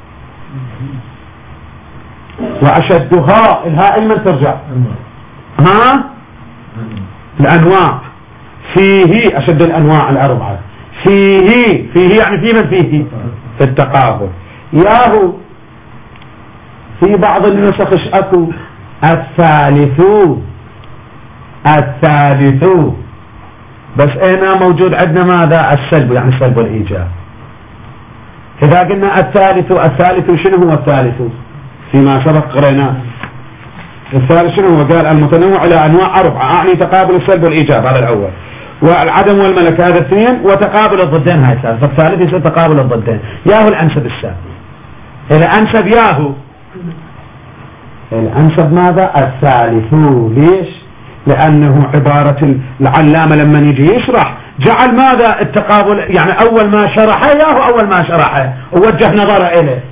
وأشدها الهاء من ترجع؟ ها؟ الأنواع. فيه أشد الأنواع الأربعة. فيه، فيه يعني في من فيه؟ في التقابل. ياهو في بعض النسخ اكو الثالث، الثالث بس هنا موجود عندنا ماذا؟ السلب يعني السلب والإيجاب. إذا قلنا الثالث، الثالث شنو هو الثالث؟ فيما سبق قريناه الثالث شنو هو؟ قال المتنوع على أنواع أربعة، أعني تقابل السلب والإيجاب هذا الأول، والعدم والملك هذا اثنين، وتقابل الضدين هاي ثالث. فالثالث يصير تقابل الضدين. ياهو الأنسب السابق. الأنسب ياهو الأنسب ماذا؟ الثالث. ليش؟ لأنه عبارة العلامة لما يجي يشرح جعل ماذا؟ التقابل يعني أول ما شرحه ياهو أول ما شرحه ووجه نظره إليه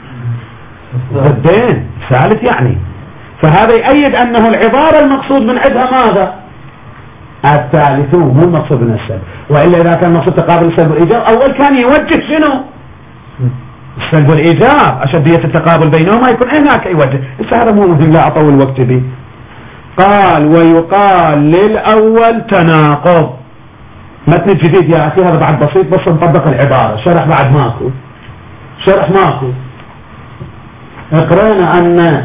ضدين ثالث يعني. فهذا يؤيد أنه العبارة المقصود من عندها ماذا؟ الثالث، مو المقصود من السلب. وإلا إذا كان المقصود تقابل السلب والإيجاب أول كان يوجه شنو؟ السلب والإيجاب، أشدية التقابل بينهما يكون هناك يوجه. بس هذا مو مهم لا أطول وقت به. قال ويقال للأول تناقض. متن جديد يا أخي هذا بعد بسيط بس نطبق العبارة. شرح بعد ماكو، شرح ماكو. اقرأنا أن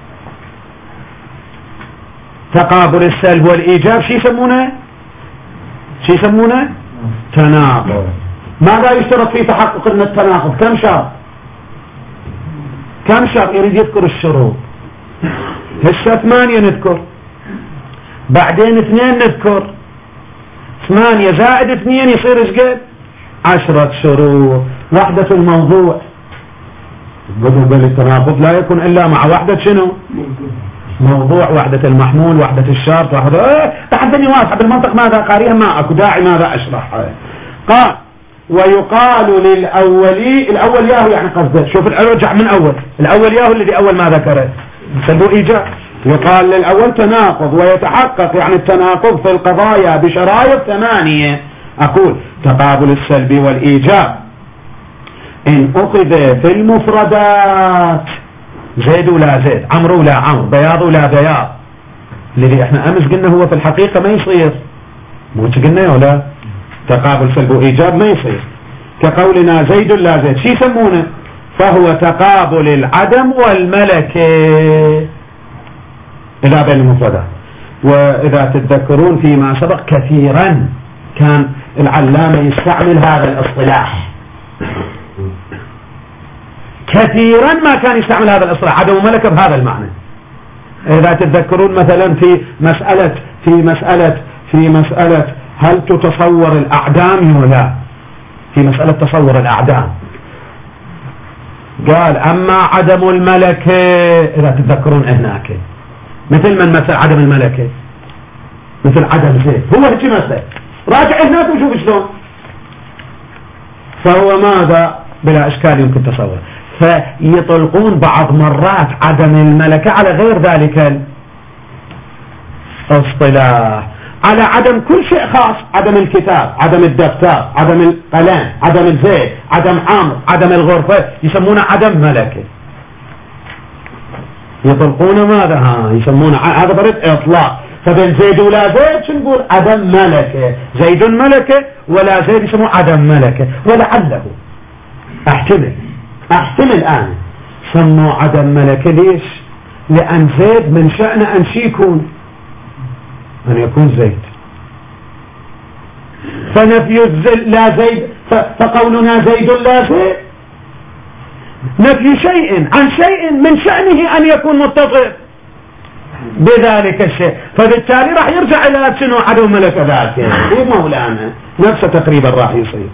تقابل السلب والإيجاب شو يسمونه؟ شو يسمونه؟ تناقض. ماذا يشترط في تحقق ان التناقض؟ كم شرط؟ كم شرط؟ يريد يذكر الشروط. هسه ثمانية نذكر، بعدين اثنين نذكر، ثمانية زائد اثنين يصير ايش قد؟ عشرة شروط. وحدة الموضوع قبل التناقض لا يكون الا مع وحدة شنو؟ موضوع. وحدة المحمول، وحدة الشرط، وحدة ايه تحدني واضحة بالمنطق ماذا قارئها ما اكو داعي ماذا اشرح. قال ويقال للأولي، الأول ياهو يعني قصده شوف الأرجع من أول، الأول ياهو الذي أول ما ذكره سلبه إيجاب. يقال للأول تناقض ويتحقق يعني التناقض في القضايا بشرائط ثمانية. أقول تقابل السلب والإيجاب إن أخذ في المفردات زيد ولا زيد، عمرو ولا عمرو، بياض ولا بياض، الذي احنا أمس قلنا هو في الحقيقة ما يصير، مو قلنا ولا تقابل سلب وإيجاب ما يصير. كقولنا زيد لا زيد شو يسمونه؟ فهو تقابل العدم والملكة إذا بين المفردات. وإذا تتذكرون فيما سبق كثيرا كان العلامة يستعمل هذا الاصطلاح، كثيرا ما كان يستعمل هذا الاصطلاح عدم وملكة بهذا المعنى. إذا تتذكرون مثلا في مسألة في مسألة في مسألة هل تتصور الأعدام ولا؟ في مسألة تصور الأعدام قال أما عدم الملكة، إذا تتذكرون هناك مثل من مثل عدم الملكة مثل عدم زيد، هو هيك مثل راجع هناك وشوف شلون فهو ماذا بلا إشكال يمكن تصور. فيطلقون بعض مرات عدم الملكة على غير ذلك الاصطلاح، على عدم كل شيء خاص، عدم الكتاب، عدم الدفتر، عدم القلم، عدم الزيت، عدم عمرو، عدم الغرفة، يسمونه عدم ملكة. يطلقون ماذا؟ ها يسمونه هذا برد إطلاق. فبين زيد ولا زيد شو نقول؟ عدم ملكة. زيد ملكة ولا زيد يسموه عدم ملكة. ولعله احتمل احتمل الآن سموا عدم ملكة. ليش؟ لأن زيد من شأنه أن شي يكون أن يكون زيد، فنفي لا زيد فقولنا زيد لا زيد نفي شيء عن شيء من شأنه أن يكون متصف بذلك الشيء، فبالتالي راح يرجع إلى شنو؟ عدم ملكة ذاك. يعني مولانا نفسه تقريبا راح يصير.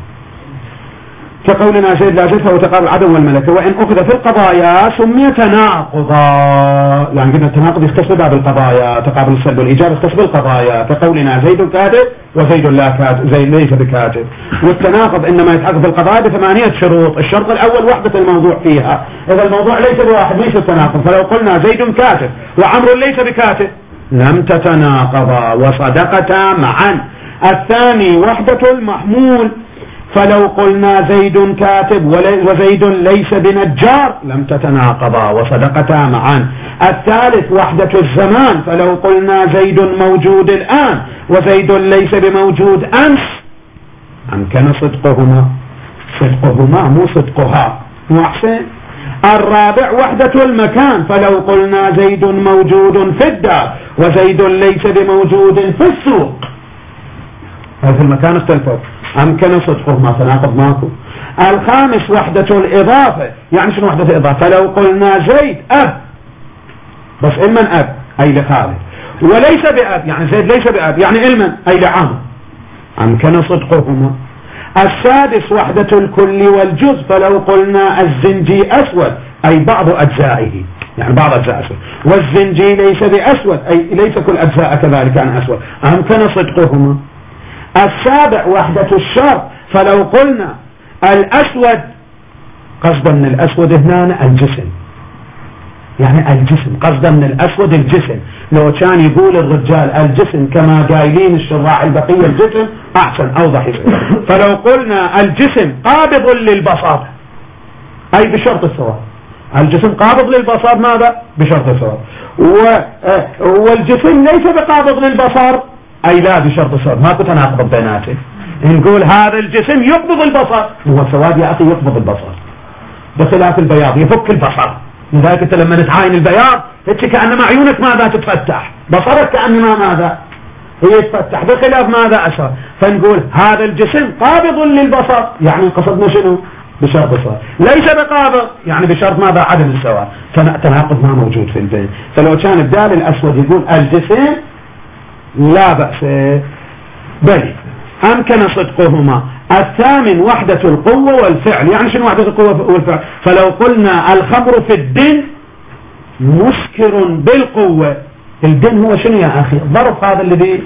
كقولنا زيد لا زيد فهو تقابل العدم والملكة. وإن أخذ في القضايا سمي تناقضا، يعني قلنا التناقض يختص بباب القضايا، تقابل السلب والإيجاب يختص بالقضايا. كقولنا زيد كاتب وزيد لا كاتب، زيد ليس بكاتب. والتناقض إنما يتحقق في القضايا بثمانية شروط. الشرط الأول وحدة الموضوع فيها، إذا الموضوع ليس بواحد ليس التناقض. فلو قلنا زيد كاتب وعمر ليس بكاتب لم تتناقضا وصدقتا معا. الثاني وحدة المحمول، فلو قلنا زيد كاتب وزيد ليس بنجار لم تتناقضا وصدقتا معا. الثالث وحدة الزمان، فلو قلنا زيد موجود الآن وزيد ليس بموجود أمس أمكن صدقهما. صدقهما مو صدقها، مو أحسن. الرابع وحدة المكان، فلو قلنا زيد موجود في الدار وزيد ليس بموجود في السوق، هذا المكان اختلفوا أمكن صدقهما، تناقض ماكو. الخامس وحدة الإضافة، يعني شنو وحدة الإضافة؟ فلو قلنا زيد أب بس علما أب أي لخالد، وليس بأب يعني زيد ليس بأب يعني علما أي لعم، أمكن صدقهما. السادس وحدة الكل والجزء، فلو قلنا الزنجي أسود أي بعض أجزائه يعني بعض أجزاء أسود، والزنجي ليس بأسود أي ليس كل أجزاء كذلك عن أسود، أمكن صدقهما. السابع وحدة الشرط، فلو قلنا الأسود قصدا من الأسود هنا الجسم، يعني الجسم قصدا من الأسود الجسم. لو كان يقول الرجال الجسم كما قايلين الشراح البقية الجسم أحسن أوضح يصير. فلو قلنا الجسم قابض للبصر أي بشرط السواء، الجسم قابض للبصر ماذا؟ بشرط السواء. والجسم ليس بقابض للبصر أي لا بشرط السواء، ماكو تناقض بيناته. نقول هذا الجسم يقبض البصر، هو السواد يا أخي يقبض البصر بخلاف البياض يفك البصر. لذلك انت لما نتعاين البياض هيك كأنما عيونك ماذا تتفتح، بصرك كأنما ماذا هي تتفتح بخلاف ماذا أسر. فنقول هذا الجسم قابض للبصر يعني قصدنا شنو؟ بشرط السواء. ليس بقابض يعني بشرط ماذا؟ عدم السواء. تناقض ما موجود في البين. فلو كان الدال الأسود يقول الجسم لا بأس بل أمكن صدقهما. الثامن وحدة القوة والفعل، يعني شنو وحدة القوة والفعل؟ فلو قلنا الخمر في الدين مسكر بالقوة، الدين هو شنو يا أخي؟ الظرف هذا الذي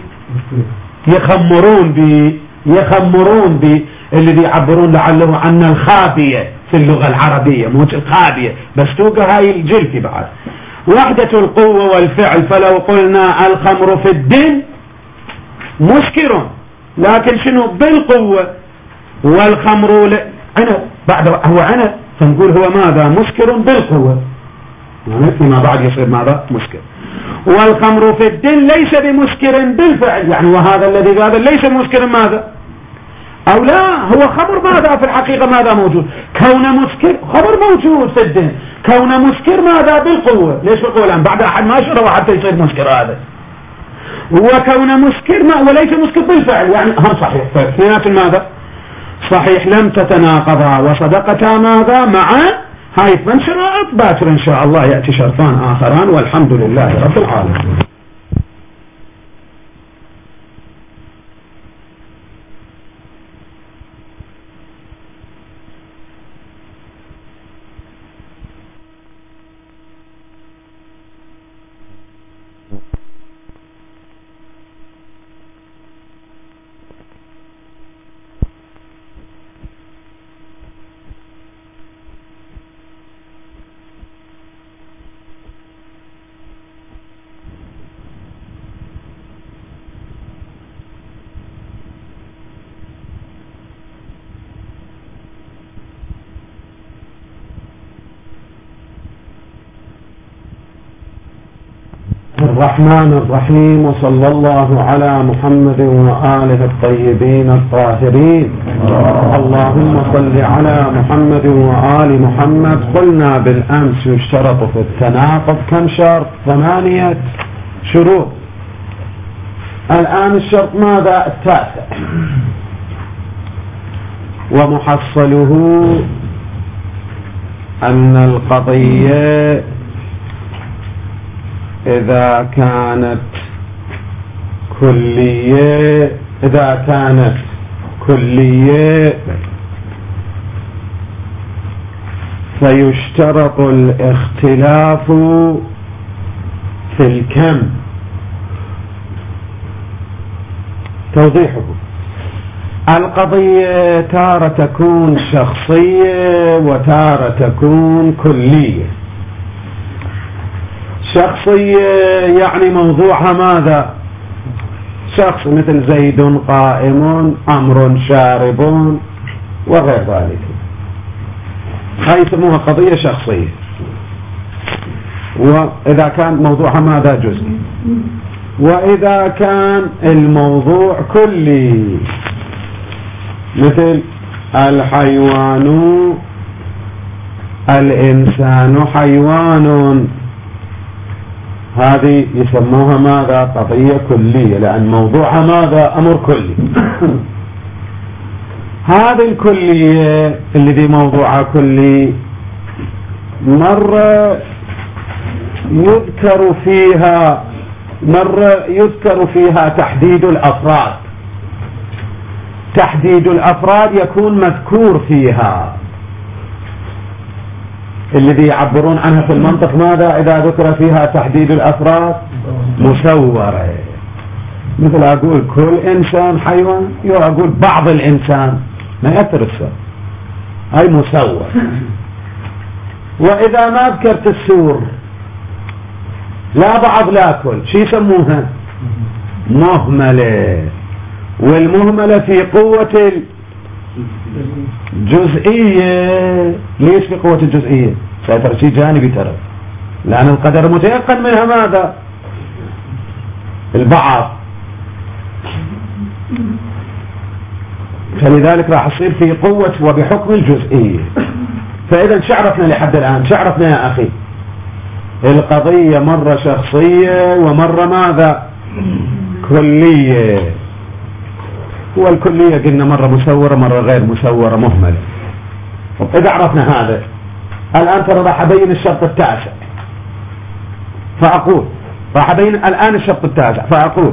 يخمرون بي يخمرون بي الذي يعبرون لعله عن الخابية في اللغة العربية، مو الخابية بس توقع هاي الجلفي بعد. وحدة القوة والفعل، فلو قلنا الخمر في الدين مسكر لكن شنو؟ بالقوة، والخمر عنب بعد هو عنب فنقول هو ماذا؟ مسكر بالقوة، يعني فيما بعد يصير ماذا؟ مسكر. والخمر في الدين ليس بمسكر بالفعل، يعني وهذا الذي قال ليس مسكر ماذا؟ أو لا هو خمر ماذا في الحقيقة ماذا موجود؟ كون مسكر خمر موجود في الدين، كون مسكر ماذا؟ بالقوة. ليش بالقوة؟ لأن بعد أحد ما شرب حتى يصير مسكر هذا. وكون مسكر ما وليس مسكر بالفعل يعني هم صحيح. فاثنينات ماذا؟ صحيح لم تتناقضا وصدقتا ماذا؟ معا. هاي ثمان شرائط. باكر إن شاء الله يأتي شرطان آخران والحمد لله رب العالمين. الرحمن الرحيم، وصلى الله على محمد وآله الطيبين الطاهرين. اللهم صل على محمد وآل محمد. قلنا بالأمس يشترط في التناقض كم شرط؟ ثمانية شروط. الآن الشرط ماذا؟ التاسع، ومحصله أن القضية إذا كانت كلية إذا كانت كلية فيشترط الاختلاف في الكم. توضيحه: القضية تارة تكون شخصية وتارة تكون كلية. شخصية يعني موضوعها ماذا؟ شخص، مثل زيد قائم، أمر شارب، وغير ذلك. هاي يسموها قضية شخصية. وإذا كان موضوعها ماذا؟ جزئي. وإذا كان الموضوع كلي، مثل الحيوان، الإنسان حيوان، هذه يسموها ماذا؟ قضية كلية، لأن موضوعها ماذا؟ أمر كلي. هذه الكلية اللي دي موضوعها كلي، مرة يذكر فيها مرة يذكر فيها تحديد الأفراد. تحديد الأفراد يكون مذكور فيها، الذي يعبرون عنها في المنطق ماذا؟ إذا ذكر فيها تحديد الأفراد مسورة. مثل أقول كل إنسان حيوان، يو أقول بعض الإنسان، ما يأثر السور، هاي مسور. وإذا ما ذكرت السور، لا بعض لا كل، شو يسموها؟ مهملة. والمهملة في قوة الجزئية. ليش في قوة الجزئية؟ سيترى شيء جانبي ترى، لأن القدر متيقن منها ماذا؟ البعض. فلذلك راح يصير في قوة وبحكم الجزئية. فإذا شعرفنا لحد الآن، شعرفنا يا أخي، القضية مرة شخصية ومرة ماذا؟ كلية. والكلية قلنا مرة مسورة مرة غير مسورة، مهملة. إذا عرفنا هذا، الآن ترى راح أبين الشرط التاسع. فأقول راح أبين الآن الشرط التاسع، فأقول: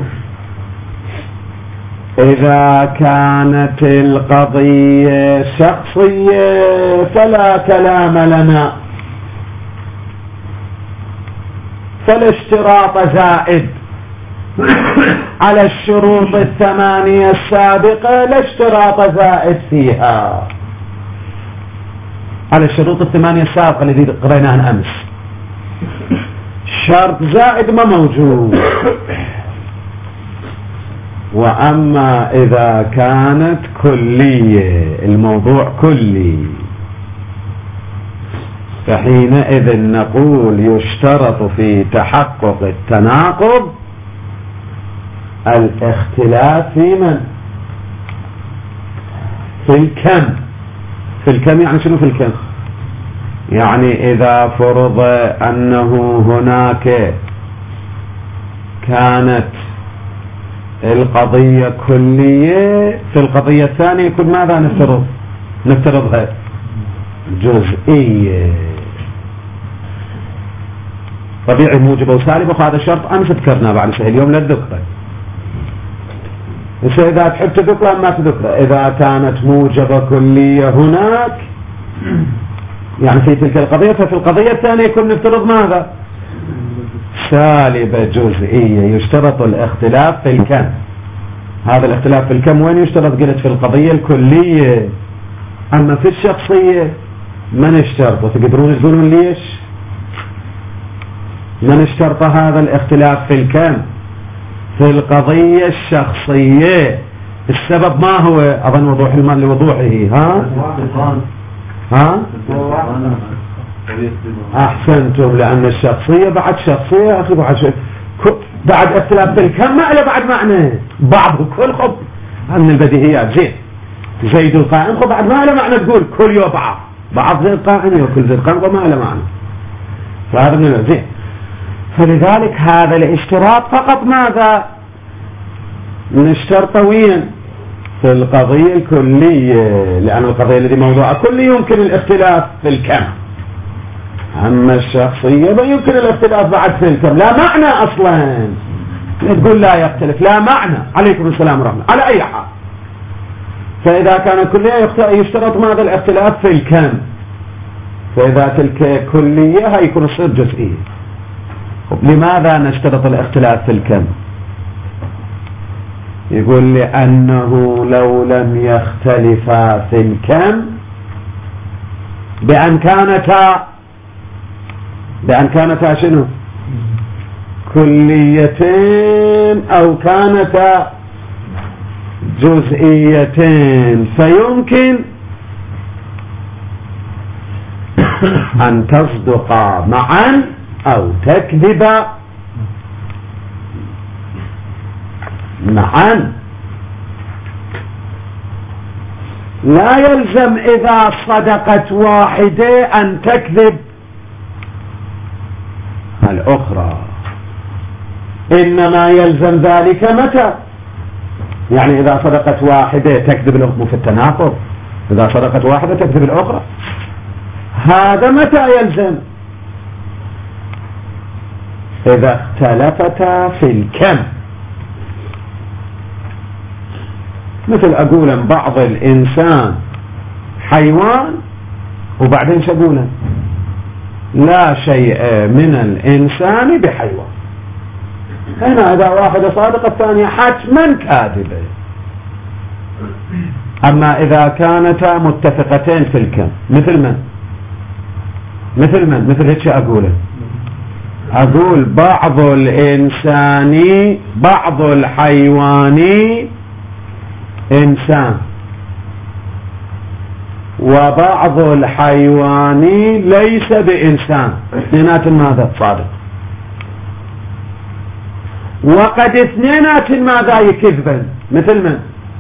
إذا كانت القضية شخصية فلا كلام لنا، فالاشتراط زائد على الشروط الثمانية السابقة، لا اشتراط زائد فيها. على الشروط الثمانية السابقة الذي قريناها أمس، شرط زائد ما موجود. وأما إذا كانت كلية، الموضوع كلي، فحينئذ نقول يشترط في تحقق التناقض الاختلاف في من؟ في الكم. في الكم يعني شنو في الكم؟ يعني إذا فرض أنه هناك كانت القضية كلية، في القضية الثانية يكون ماذا نفترض؟ نفترضها جزئية. طبيعي موجبة وسالبة، وهذا الشرط أمس ذكرناه بعد شيء، اليوم لا تذكره. إذا تحب تذكره ما تذكره. إذا كانت موجبة كلية هناك، يعني في تلك القضية، ففي القضية الثانية يكون نفترض ماذا؟ سالبة جزئية. يشترط الاختلاف في الكم. هذا الاختلاف في الكم وين يشترط؟ قلت في القضية الكلية. أما في الشخصية ما نشترط. وتقدرون تقولون ليش ما نشترط هذا الاختلاف في الكم في القضية الشخصية؟ السبب ما هو؟ أظن وضوح المال لوضوحه. ها ها أحسنتم. لأن الشخصية بعد شخصية أخي، بعد شيء بعد اختلاف في الكم ما له بعد معنى، بعض كل خب من البديهيات. زين زيد القائم خب بعد ما له معنى تقول كل يوم بعض بعض زيد القائم وكل زيد القائم ما له معنى، فهذا من الزين. فلذلك هذا الاشتراط فقط ماذا نشترط وين في القضية الكلية، لأن القضية التي موضوعها كلي يمكن الاختلاف في الكم، أما الشخصية ما يمكن الاختلاف بعد في الكم، لا معنى أصلا تقول لا يختلف، لا معنى. عليكم السلام ورحمة على أي حال. فإذا كان كلية يشترط ماذا الاختلاف في الكم، فإذا تلك كلية هيكون الصير جزئية. لماذا نشترط الاختلاف في الكم؟ يقول لأنه لو لم يختلفا في الكم بأن كانتا بأن كانتا شنو كليتين أو كانتا جزئيتين فيمكن أن تصدقا معا أو تكذبا معا. لا يلزم إذا صدقت واحدة أن تكذب الأخرى، إنما يلزم ذلك متى؟ يعني إذا صدقت واحدة تكذب الأخرى في التناقض، إذا صدقت واحدة تكذب الأخرى، هذا متى يلزم؟ إذا اختلفتا في الكم. مثل أقول بعض الإنسان حيوان وبعدين شقولا لا شيء من الإنسان بحيوان، هنا إذا واحدة صادقة الثانية حتما كاذبة. أما إذا كانتا متفقتين في الكم مثل من مثل من مثل هيك أقوله أقول بعض الإنسان بعض الحيوان إنسان وبعض الحيوان ليس بإنسان، اثنينات ماذا صادق، وقد اثنينات ماذا يكذبن مثل من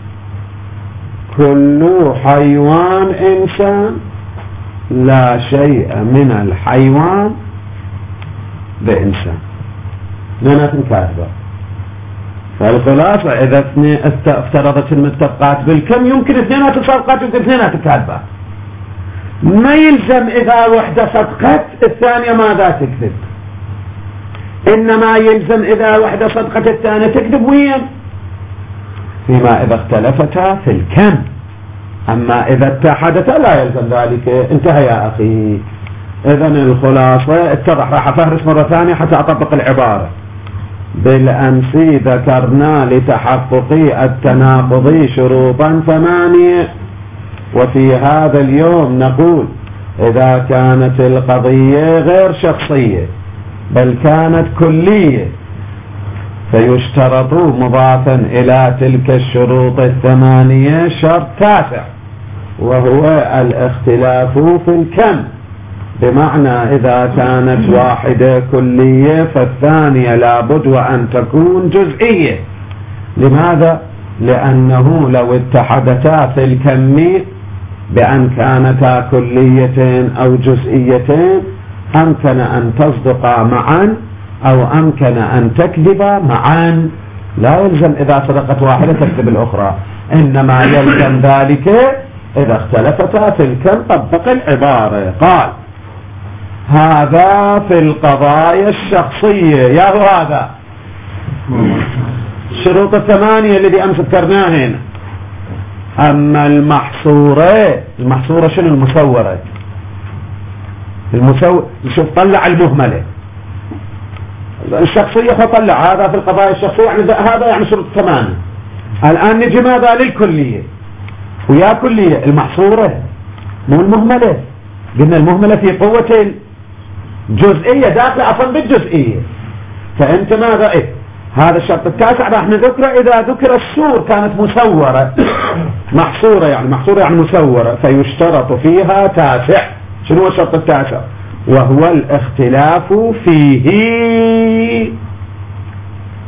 كل حيوان إنسان لا شيء من الحيوان بإنسان، اثنينات كاذبة. فالخلاصة إذا افترضت المتفقات بالكم يمكن اثنينات صدقات يمكن اثنينات كاذبة، ما يلزم إذا وحدة صدقت الثانية ماذا تكذب، إنما يلزم إذا وحدة صدقت الثانية تكذب وين فيما إذا اختلفتا في الكم. أما إذا اتحدتا لا يلزم ذلك. انتهى يا أخي. إذن الخلاصة اتضح، راح أفهرس مرة ثانية حتى أطبق العبارة. بالأمس ذكرنا لتحقق التناقض شروطا ثمانية، وفي هذا اليوم نقول إذا كانت القضية غير شخصية بل كانت كلية فيشترط مضافا إلى تلك الشروط الثمانية شرط تاسع، وهو الاختلاف في الكم، بمعنى إذا كانت واحدة كلية فالثانية لابد وأن تكون جزئية. لماذا؟ لأنه لو اتحدتا في الكم بأن كانتا كليتين أو جزئيتين أمكن أن تصدقا معا أو أمكن أن تكذبا معا. لا يلزم إذا صدقت واحدة تكذب الأخرى، إنما يلزم ذلك إذا اختلفتا في الكم. طبق العبارة. قال هذا في القضايا الشخصية. يا هو هذا الشروط الثمانية الذي أمس ذكرناها هنا. أما المحصورة، المحصورة شنو؟ المصورة. المصور شوف طلع المهملة الشخصية فطلع هذا في القضايا الشخصية، يعني هذا يعني شروط ثمانية. الآن نجي ماذا للكلية، ويا كلية المحصورة مو المهملة. قلنا المهملة في قوة جزئية داخلة أصلا بالجزئية. فأنت ماذا إيه هذا الشرط التاسع راح نذكره إذا ذكر السور كانت مسورة. محصورة يعني محصورة يعني مسورة، فيشترط فيها تاسع. شنو هو الشرط التاسع؟ وهو الاختلاف فيه.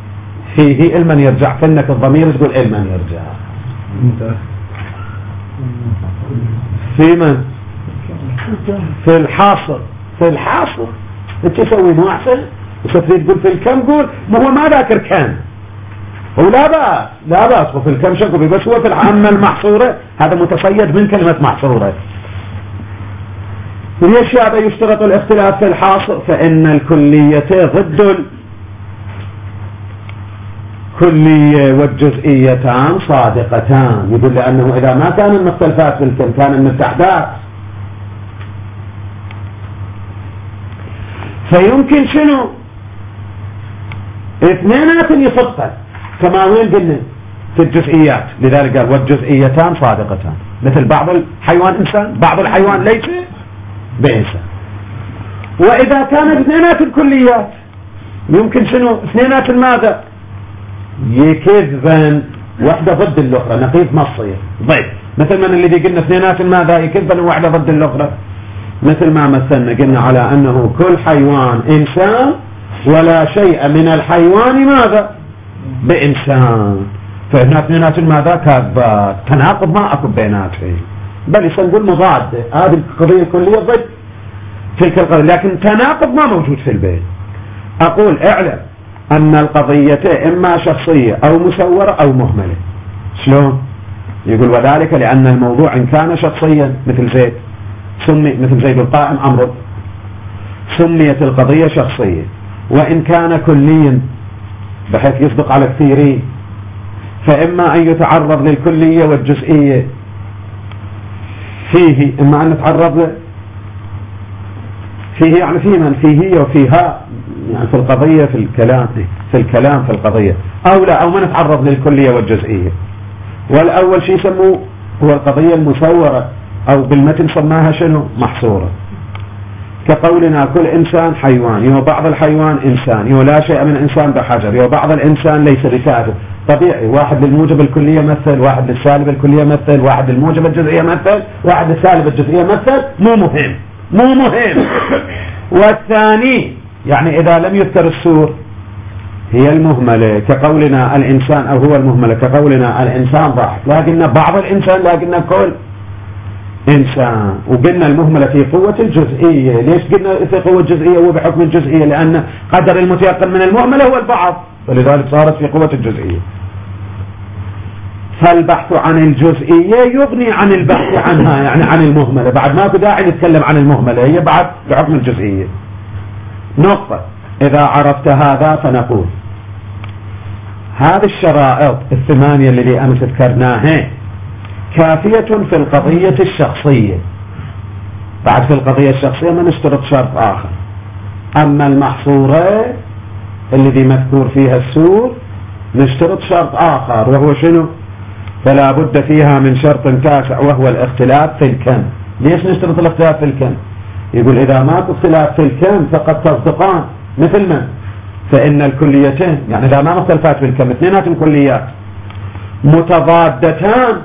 فيه المن يرجع، كأنك الضمير تقول المن يرجع. في من؟ في الحاصر. في الحاصر انت تسوي مو احسن؟ وتريد تقول في الكم، قول ما هو ما ذاكر كم، ولا بأس لا بأس وفي الكم شكو، بس هو في العامة المحصورة هذا متصيد من كلمة محصورة. ليش هذا يشترط الاختلاف في الحاصر؟ فإن الكلية ضد الكلية والجزئيتان صادقتان. يقول لأنه إذا ما كان المختلفات في الكم كان المتحدات، فيمكن شنو اثنينات يصدقن كما وين قلنا في الجزئيات. لذلك قال والجزئيتان صادقتان، مثل بعض الحيوان إنسان، بعض الحيوان ليس بإنسان. وإذا كانت اثنينات الكليات يمكن شنو اثنينات ماذا يكذبن، واحدة ضد الأخرى، نقيض مصير ضد، مثل من الذي قلنا اثنينات ماذا يكذبن وواحدة ضد الأخرى، مثل ما مثلنا قلنا على أنه كل حيوان إنسان ولا شيء من الحيوان ماذا بإنسان، فهنا اثنينات ماذا كاذبات، تناقض ما أكو بيناتهم، بل سنقول مضادة، هذه القضية الكلية ضد تلك القضية، لكن تناقض ما موجود في البين. أقول اعلم أن القضية إما شخصية أو مسورة أو مهملة. شلون؟ يقول وذلك لأن الموضوع إن كان شخصيا مثل زيد سمي مثل زيد القائم أمره سميت القضية شخصية، وإن كان كليا بحيث يصدق على كثيرين فإما أن يتعرض للكلية والجزئية فيه، إما أن نتعرض له فيه يعني في من فيه وفيها، يعني في القضية في الكلام في الكلام في القضية، أو لا أو ما نتعرض للكلية والجزئية. والأول شيء يسموه هو القضية المسورة، أو بالمتن سماها شنو محصورة، كقولنا كل إنسان حيوان، يو بعض الحيوان إنسان، يو لا شيء من الإنسان بحجر، يو بعض الإنسان ليس بكافر. طبيعي واحد للموجب الكلية مثل، واحد للسالب الكلية مثل، واحد للموجب الجزئية مثل، واحد للسالب الجزئية مثل، مو مهم مو مهم. والثاني يعني إذا لم يذكر السور هي المهملة، كقولنا الإنسان، أو هو المهملة كقولنا الإنسان ضاحك، لكن بعض الإنسان لكن كل إنسان. وقلنا المهملة في قوة الجزئية. ليش قلنا في قوة الجزئية وبحكم الجزئية؟ لأن قدر المتيقن من المهملة هو البعض، ولذلك صارت في قوة الجزئية. فالبحث عن الجزئية يغني عن البحث عنها، يعني عن المهملة، بعد ماكو داعي نتكلم عن المهملة، هي بعد بحكم الجزئية. نقطة. إذا عرفت هذا فنقول هذه الشرائط الثمانية اللي أمس ذكرناها كافية في القضية الشخصية. بعد في القضية الشخصية ما نشترط شرط آخر. أما المحصورة الذي مذكور فيها السور نشترط شرط آخر، وهو شنو؟ فلا بد فيها من شرط تاسع، وهو الاختلاف في الكم. ليش نشترط الاختلاف في الكم؟ يقول إذا ماكو اختلاف في الكم فقد تصدقان، مثل ما فإن الكليتين، يعني إذا ما مختلفات في الكم اثنينات الكليات متضادتان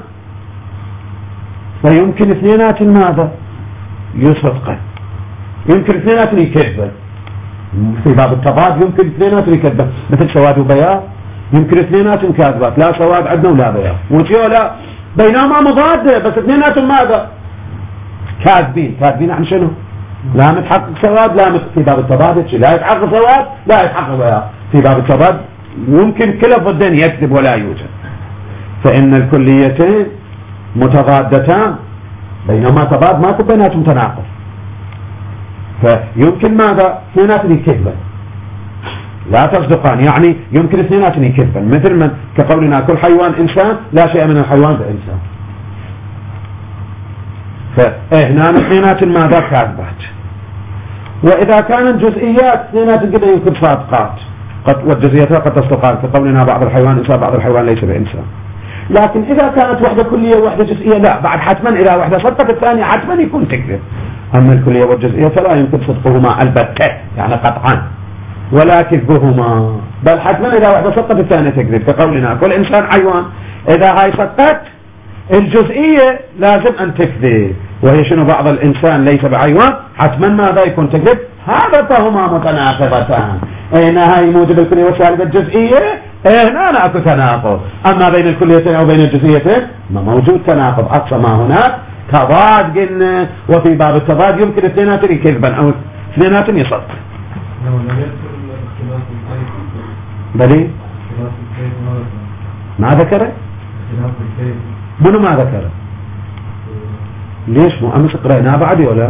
فيمكن اثنينات ماذا يصدقن، يمكن اثنينات يكذبن. في باب التضاد يمكن اثنينات يكذبن، مثل سواد وبياض، يمكن اثنينات كاذبات، لا سواد عندنا ولا بياض، وتيو لا بينهما مضادة بس اثنينات ماذا كاذبين. كاذبين عن شنو؟ لا متحقق سواد لا مت... في باب التضاد لا يتحقق سواد لا يتحقق بياض. في باب التضاد يمكن كلا الضدين يكذب ولا يوجد. فإن الكليتين متضادتان بينما تضاد ماكو بيناتهم تناقض، فيمكن ماذا اثنينات يكذبن لا تصدقان، يعني يمكن اثنينات يكذبن، مثل من كقولنا كل حيوان إنسان لا شيء من الحيوان بإنسان. فهنا اثنينات ماذا كاذبات. وإذا كانت جزئيات اثنينات كده يمكن صادقات، قد والجزئيات قد تصدقان، كقولنا بعض الحيوان إنسان بعض الحيوان ليس بإنسان. لكن إذا كانت وحدة كلية ووحدة جزئية لا، بعد حتما إذا وحدة صدقت الثانية حتما يكون تكذب. أما الكلية والجزئية فلا يمكن صدقهما البتة، يعني قطعا، ولا كذبهما، بل حتما إذا وحدة صدقت الثانية تكذب، كقولنا كل إنسان حيوان، إذا هاي صدقت الجزئية لازم أن تكذب، وهي شنو بعض الإنسان ليس بحيوان حتما ماذا يكون تكذب. هذا فهما متناقضتان، أين هاي موجب الكلية والسالب الجزئية ايه هنا أنا اكو تناقض. اما بين الكليتين او بين الجزئيتين ما موجود تناقض، اقصى ما هناك تضاد قلنا، وفي باب التضاد يمكن اثنيناتهم كذبا او اثنيناتهم يصدق. بلي ما ذكره؟ منو ما ذكره؟ ليش مو امس قرأناه بعد ولا؟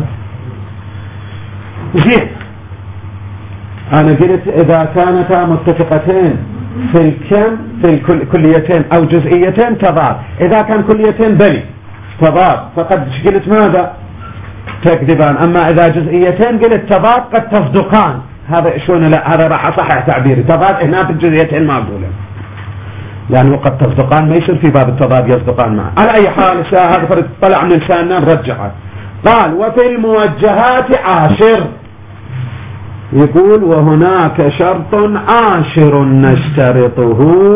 زين، انا قلت اذا كانتا متفقتين في الكم في الكليتين او جزئيتين تضاد، اذا كان كليتين بلي تضاد فقد قلت ماذا؟ تكذبان. اما اذا جزئيتين قلت تضاد قد تصدقان. هذا شلون؟ لا هذا راح اصحح تعبيري، تضاد هنا في الجزئيتين ما اقوله، لانه قد تصدقان ما يصير في باب التضاد يصدقان معه. على اي حال هذا طلع من لساننا نرجعه. قال وفي الموجهات عاشر، يقول وهناك شرط عاشر نشترطه،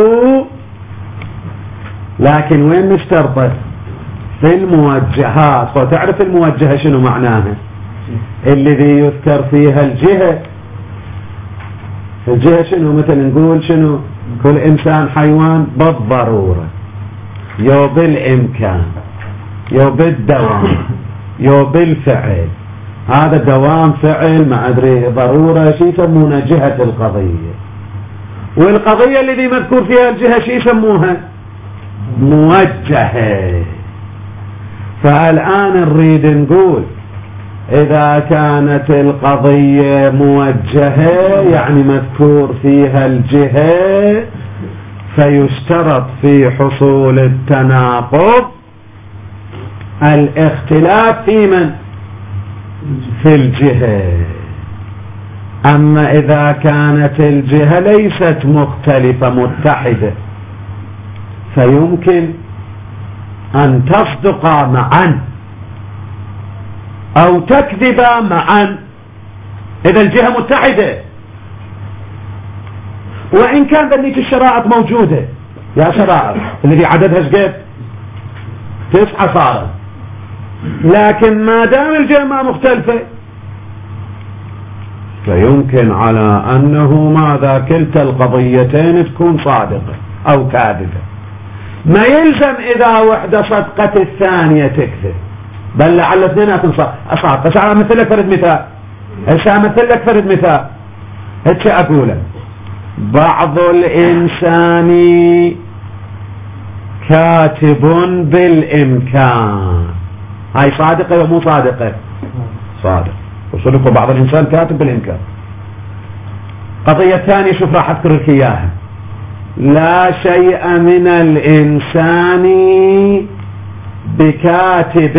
لكن وين نشترطه؟ في الموجهات. وتعرف الموجهة شنو معناها؟ الذي يذكر فيها الجهة. الجهة شنو؟ مثل نقول شنو؟ كل إنسان حيوان بالضرورة، يو بالإمكان، يو بالدوام، يو بالفعل. هذا دوام فعل ما أدري ضرورة، شي يسمونه جهة القضية. والقضية الذي مذكور فيها الجهة شي يسموها؟ موجهة. فالآن نريد نقول إذا كانت القضية موجهة يعني مذكور فيها الجهة، فيشترط في حصول التناقض الاختلاف في من؟ في الجهة. أما إذا كانت الجهة ليست مختلفة متحدة فيمكن أن تصدقا معا أو تكذبا معا إذا الجهة متحدة. وإن كان ذنيك الشرائط موجودة، يا شرائط الذي عددها شقد تسعة صارت، لكن ما دام الجهة ما مختلفة فيمكن على أنه ماذا كلتا القضيتين تكون صادقة أو كاذبة. ما يلزم إذا وحدة صدقت الثانية تكذب، بل لعل اثنيناتهم صادقة. بس أنا مثل لك فرد مثال، هسه مثل لك فرد مثال هيك أقوله: بعض الإنسان كاتب بالإمكان. هاي صادقة ومو صادقة؟ صادق. وصدق بعض الإنسان كاتب بالإمكان. قضية ثانية شوف راح أذكر لك إياها: لا شيء من الإنسان بكاتب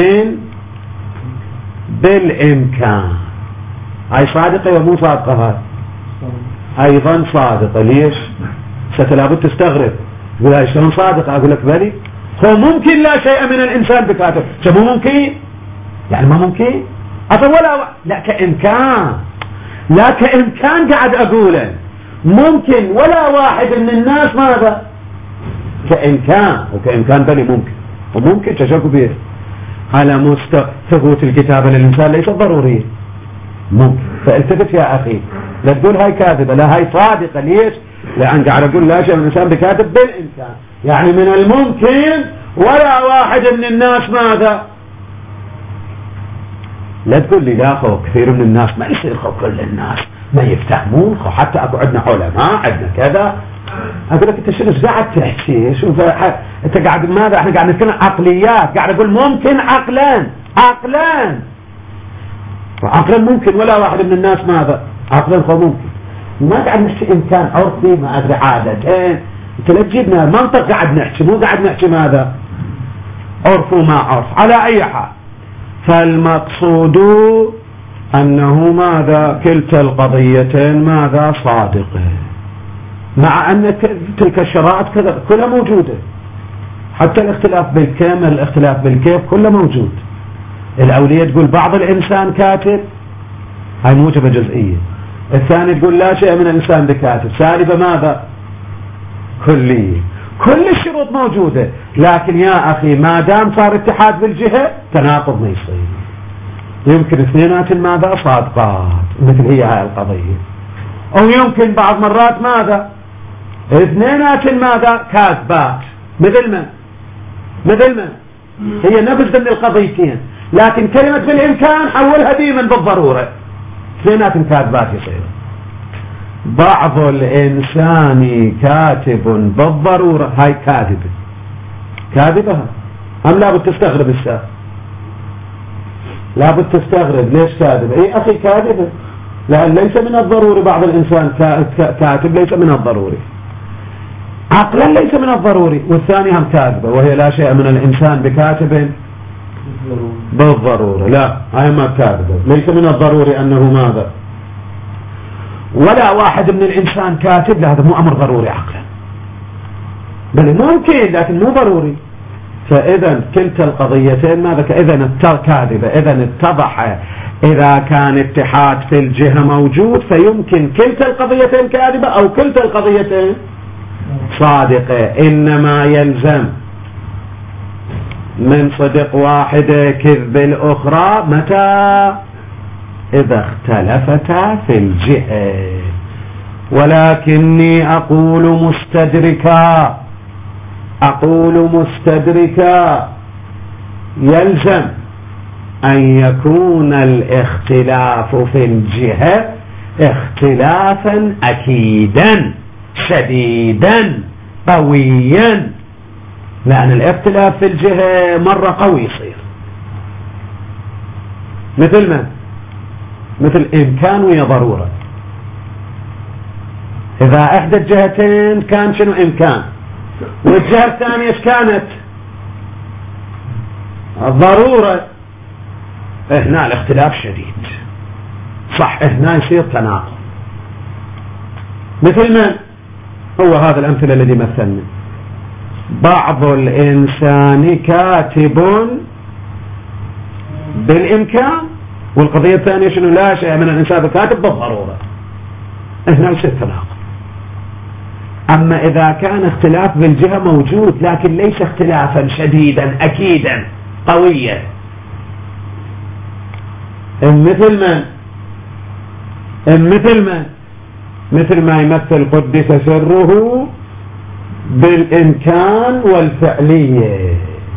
بالإمكان. هاي صادقة ومو صادقة؟ هاي أيضا صادقة. ليش؟ ستلابد تستغرب، تقول هاي شلون صادقة؟ أقول لك بلي هو ممكن لا شيء من الإنسان بكاتب. شو ممكن؟ يعني ما ممكن أصلا ولا لا كإمكان، لا كإمكان قاعد أقوله ممكن ولا واحد من الناس ماذا كإمكان. وكإمكان بلي ممكن وممكن تشكوا به على مستوى ثبوت الكتابة للإنسان ليس ضروري ممكن. فالتفت يا أخي لا تقول هاي كاذبة، لا هاي صادقة. ليش؟ لأن قاعد أقول لا شيء من الإنسان بكاتب بالإمكان، يعني من الممكن ولا واحد من الناس ماذا. لا تقول لي لا خو كثير من الناس ما يصير خو كل الناس ما يفتهمون خو، حتى أكو عندنا علماء عندنا كذا. أقول لك أنت شنو قاعد تحكي؟ شوف أنت قاعد ماذا؟ إحنا قاعد نتكلم عقليات، قاعد أقول ممكن عقلان عقلان وعقلا ممكن ولا واحد من الناس ماذا عقلا خو ممكن. ما قاعد نحكي إمكان عرفي ما أدري عادتين. أنت لا تجيبنا منطق، قاعد نحكي مو قاعد نحكي ماذا عرف وما عرف. على أي حال فالمقصود أنه ماذا كلتا القضيتين ماذا صادقة، مع أن تلك الشرائط كذا كلها موجودة، حتى الاختلاف بالكم الاختلاف بالكيف كله موجود. الأولية تقول بعض الإنسان كاتب، هاي موجبة جزئية. الثاني تقول لا شيء من الإنسان بكاتب، سالبة ماذا كلية. كل الشروط موجودة، لكن يا أخي ما دام صار اتحاد بالجهة تناقض ما يصير. يمكن اثنينات ماذا صادقات مثل هي هاي القضية، أو يمكن بعض مرات ماذا اثنينات ماذا؟ كاذبات. مثل ما مثل ما هي نفس ضمن القضيتين، لكن كلمة بالإمكان حولها ديما بالضرورة. اثنينات كاذبات يصير. بعض الإنسان كاتب بالضرورة، هاي كاذبة كاذبة أم لابد تستغرب الساعة؟ لابد تستغرب ليش كاذبة؟ اي أخي كاذبة، لأن ليس من الضروري بعض الإنسان كاتب، ليس من الضروري عقلا، ليس من الضروري. والثانية هم كاذبة، وهي لا شيء من الإنسان بكاتب بالضرورة. لا، هاي ما كاذبة، ليس من الضروري أنه ماذا، ولا واحد من الإنسان كاتب، هذا مو أمر ضروري عقلا، بل ممكن لكن مو ضروري. فإذا كلتا القضيتين ماذا؟ إذا كاذبة، إذا اتضح إذا كان اتحاد في الجهة موجود فيمكن كلتا القضيتين كاذبة أو كلتا القضيتين صادقة. إنما يلزم من صدق واحدة كذب الأخرى متى؟ إذا اختلفتا في الجهة. ولكني أقول مستدركا أقول مستدركا يلزم أن يكون الاختلاف في الجهة اختلافا أكيدا شديدا قويا، لأن الاختلاف في الجهة مرة قوي يصير. مثل ما مثل إمكان ويا ضرورة. إذا إحدى الجهتين كان شنو إمكان، والجهة الثانية ايش كانت؟ الضرورة. هنا الاختلاف شديد، صح، هنا يصير تناقض. مثل ما هو هذا الأمثلة الذي مثلنا، بعض الإنسان كاتب بالإمكان، والقضية الثانية شنو؟ لا شيء من الإنسان كاتب بالضرورة. هنا يصير تناقض. أما إذا كان اختلاف بالجهة موجود لكن ليس اختلافا شديدا أكيدا قويا، مثل ما مثل ما مثل ما يمثل قدس سره بالإمكان والفعلية،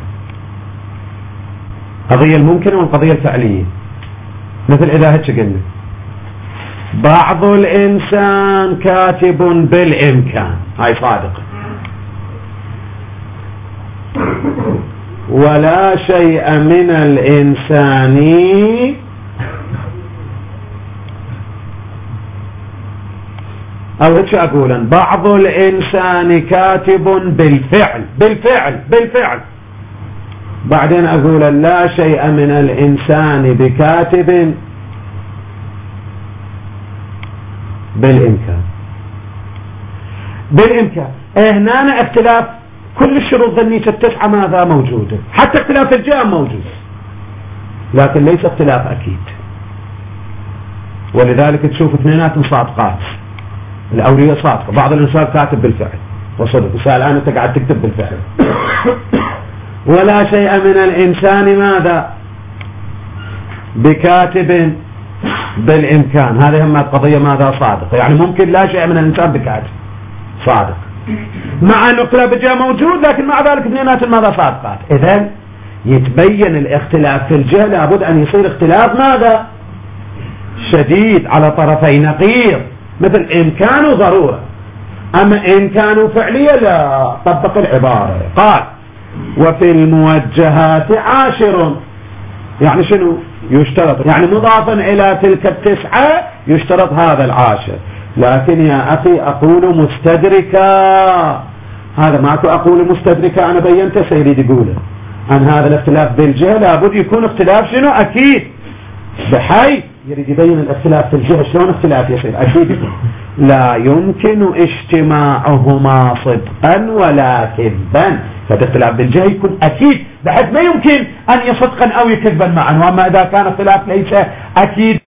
قضية الممكنة والقضية الفعلية. مثل إذا هيك قلنا بعض الإنسان كاتب بالإمكان، هاي صادقة، ولا شيء من الإنسان أو هيك أقولا بعض الإنسان كاتب بالفعل بالفعل بالفعل بعدين أقولا لا شيء من الإنسان بكاتب بالإمكان بالإمكان. هنا اختلاف كل الشروط ذنية التسعة ماذا موجودة، حتى اختلاف الجهة موجود، لكن ليس اختلاف أكيد. ولذلك تشوف اثنينات صادقات، الأولية صادقة، بعض الإنسان كاتب بالفعل وصدق، وسأل أنا أنت قاعد تكتب بالفعل. ولا شيء من الإنسان ماذا بكاتب بالإمكان، هذه هم القضية ماذا صادقة، يعني ممكن لا شيء من الإنسان بكاتب صادق، مع أن اختلاف الجهة موجود لكن مع ذلك اثنينات ماذا صادقات. إذن يتبين الاختلاف في الجهة لابد أن يصير اختلاف ماذا شديد على طرفي نقيض، مثل إمكان وضرورة. أما إن كانوا فعلية لا، طبق العبارة قال وفي الموجهات عاشر، يعني شنو يشترط؟ يعني مضافا إلى تلك التسعة يشترط هذا العاشر. لكن يا أخي أقول مستدركا، هذا ماكو أقول مستدركا، أنا بينت سيريد يقوله عن هذا الاختلاف بالجهة لابد يكون اختلاف شنو أكيد، بحيث يريد يبين الاختلاف في الجهة شلون اختلاف يصير أكيد، لا يمكن اجتماعهما صدقا ولا كذبا، فالاختلاف بالجهة يكون أكيد بحيث ما يمكن أن يصدقا أو يكذبا معا. وأما إذا كان اختلاف ليس أكيد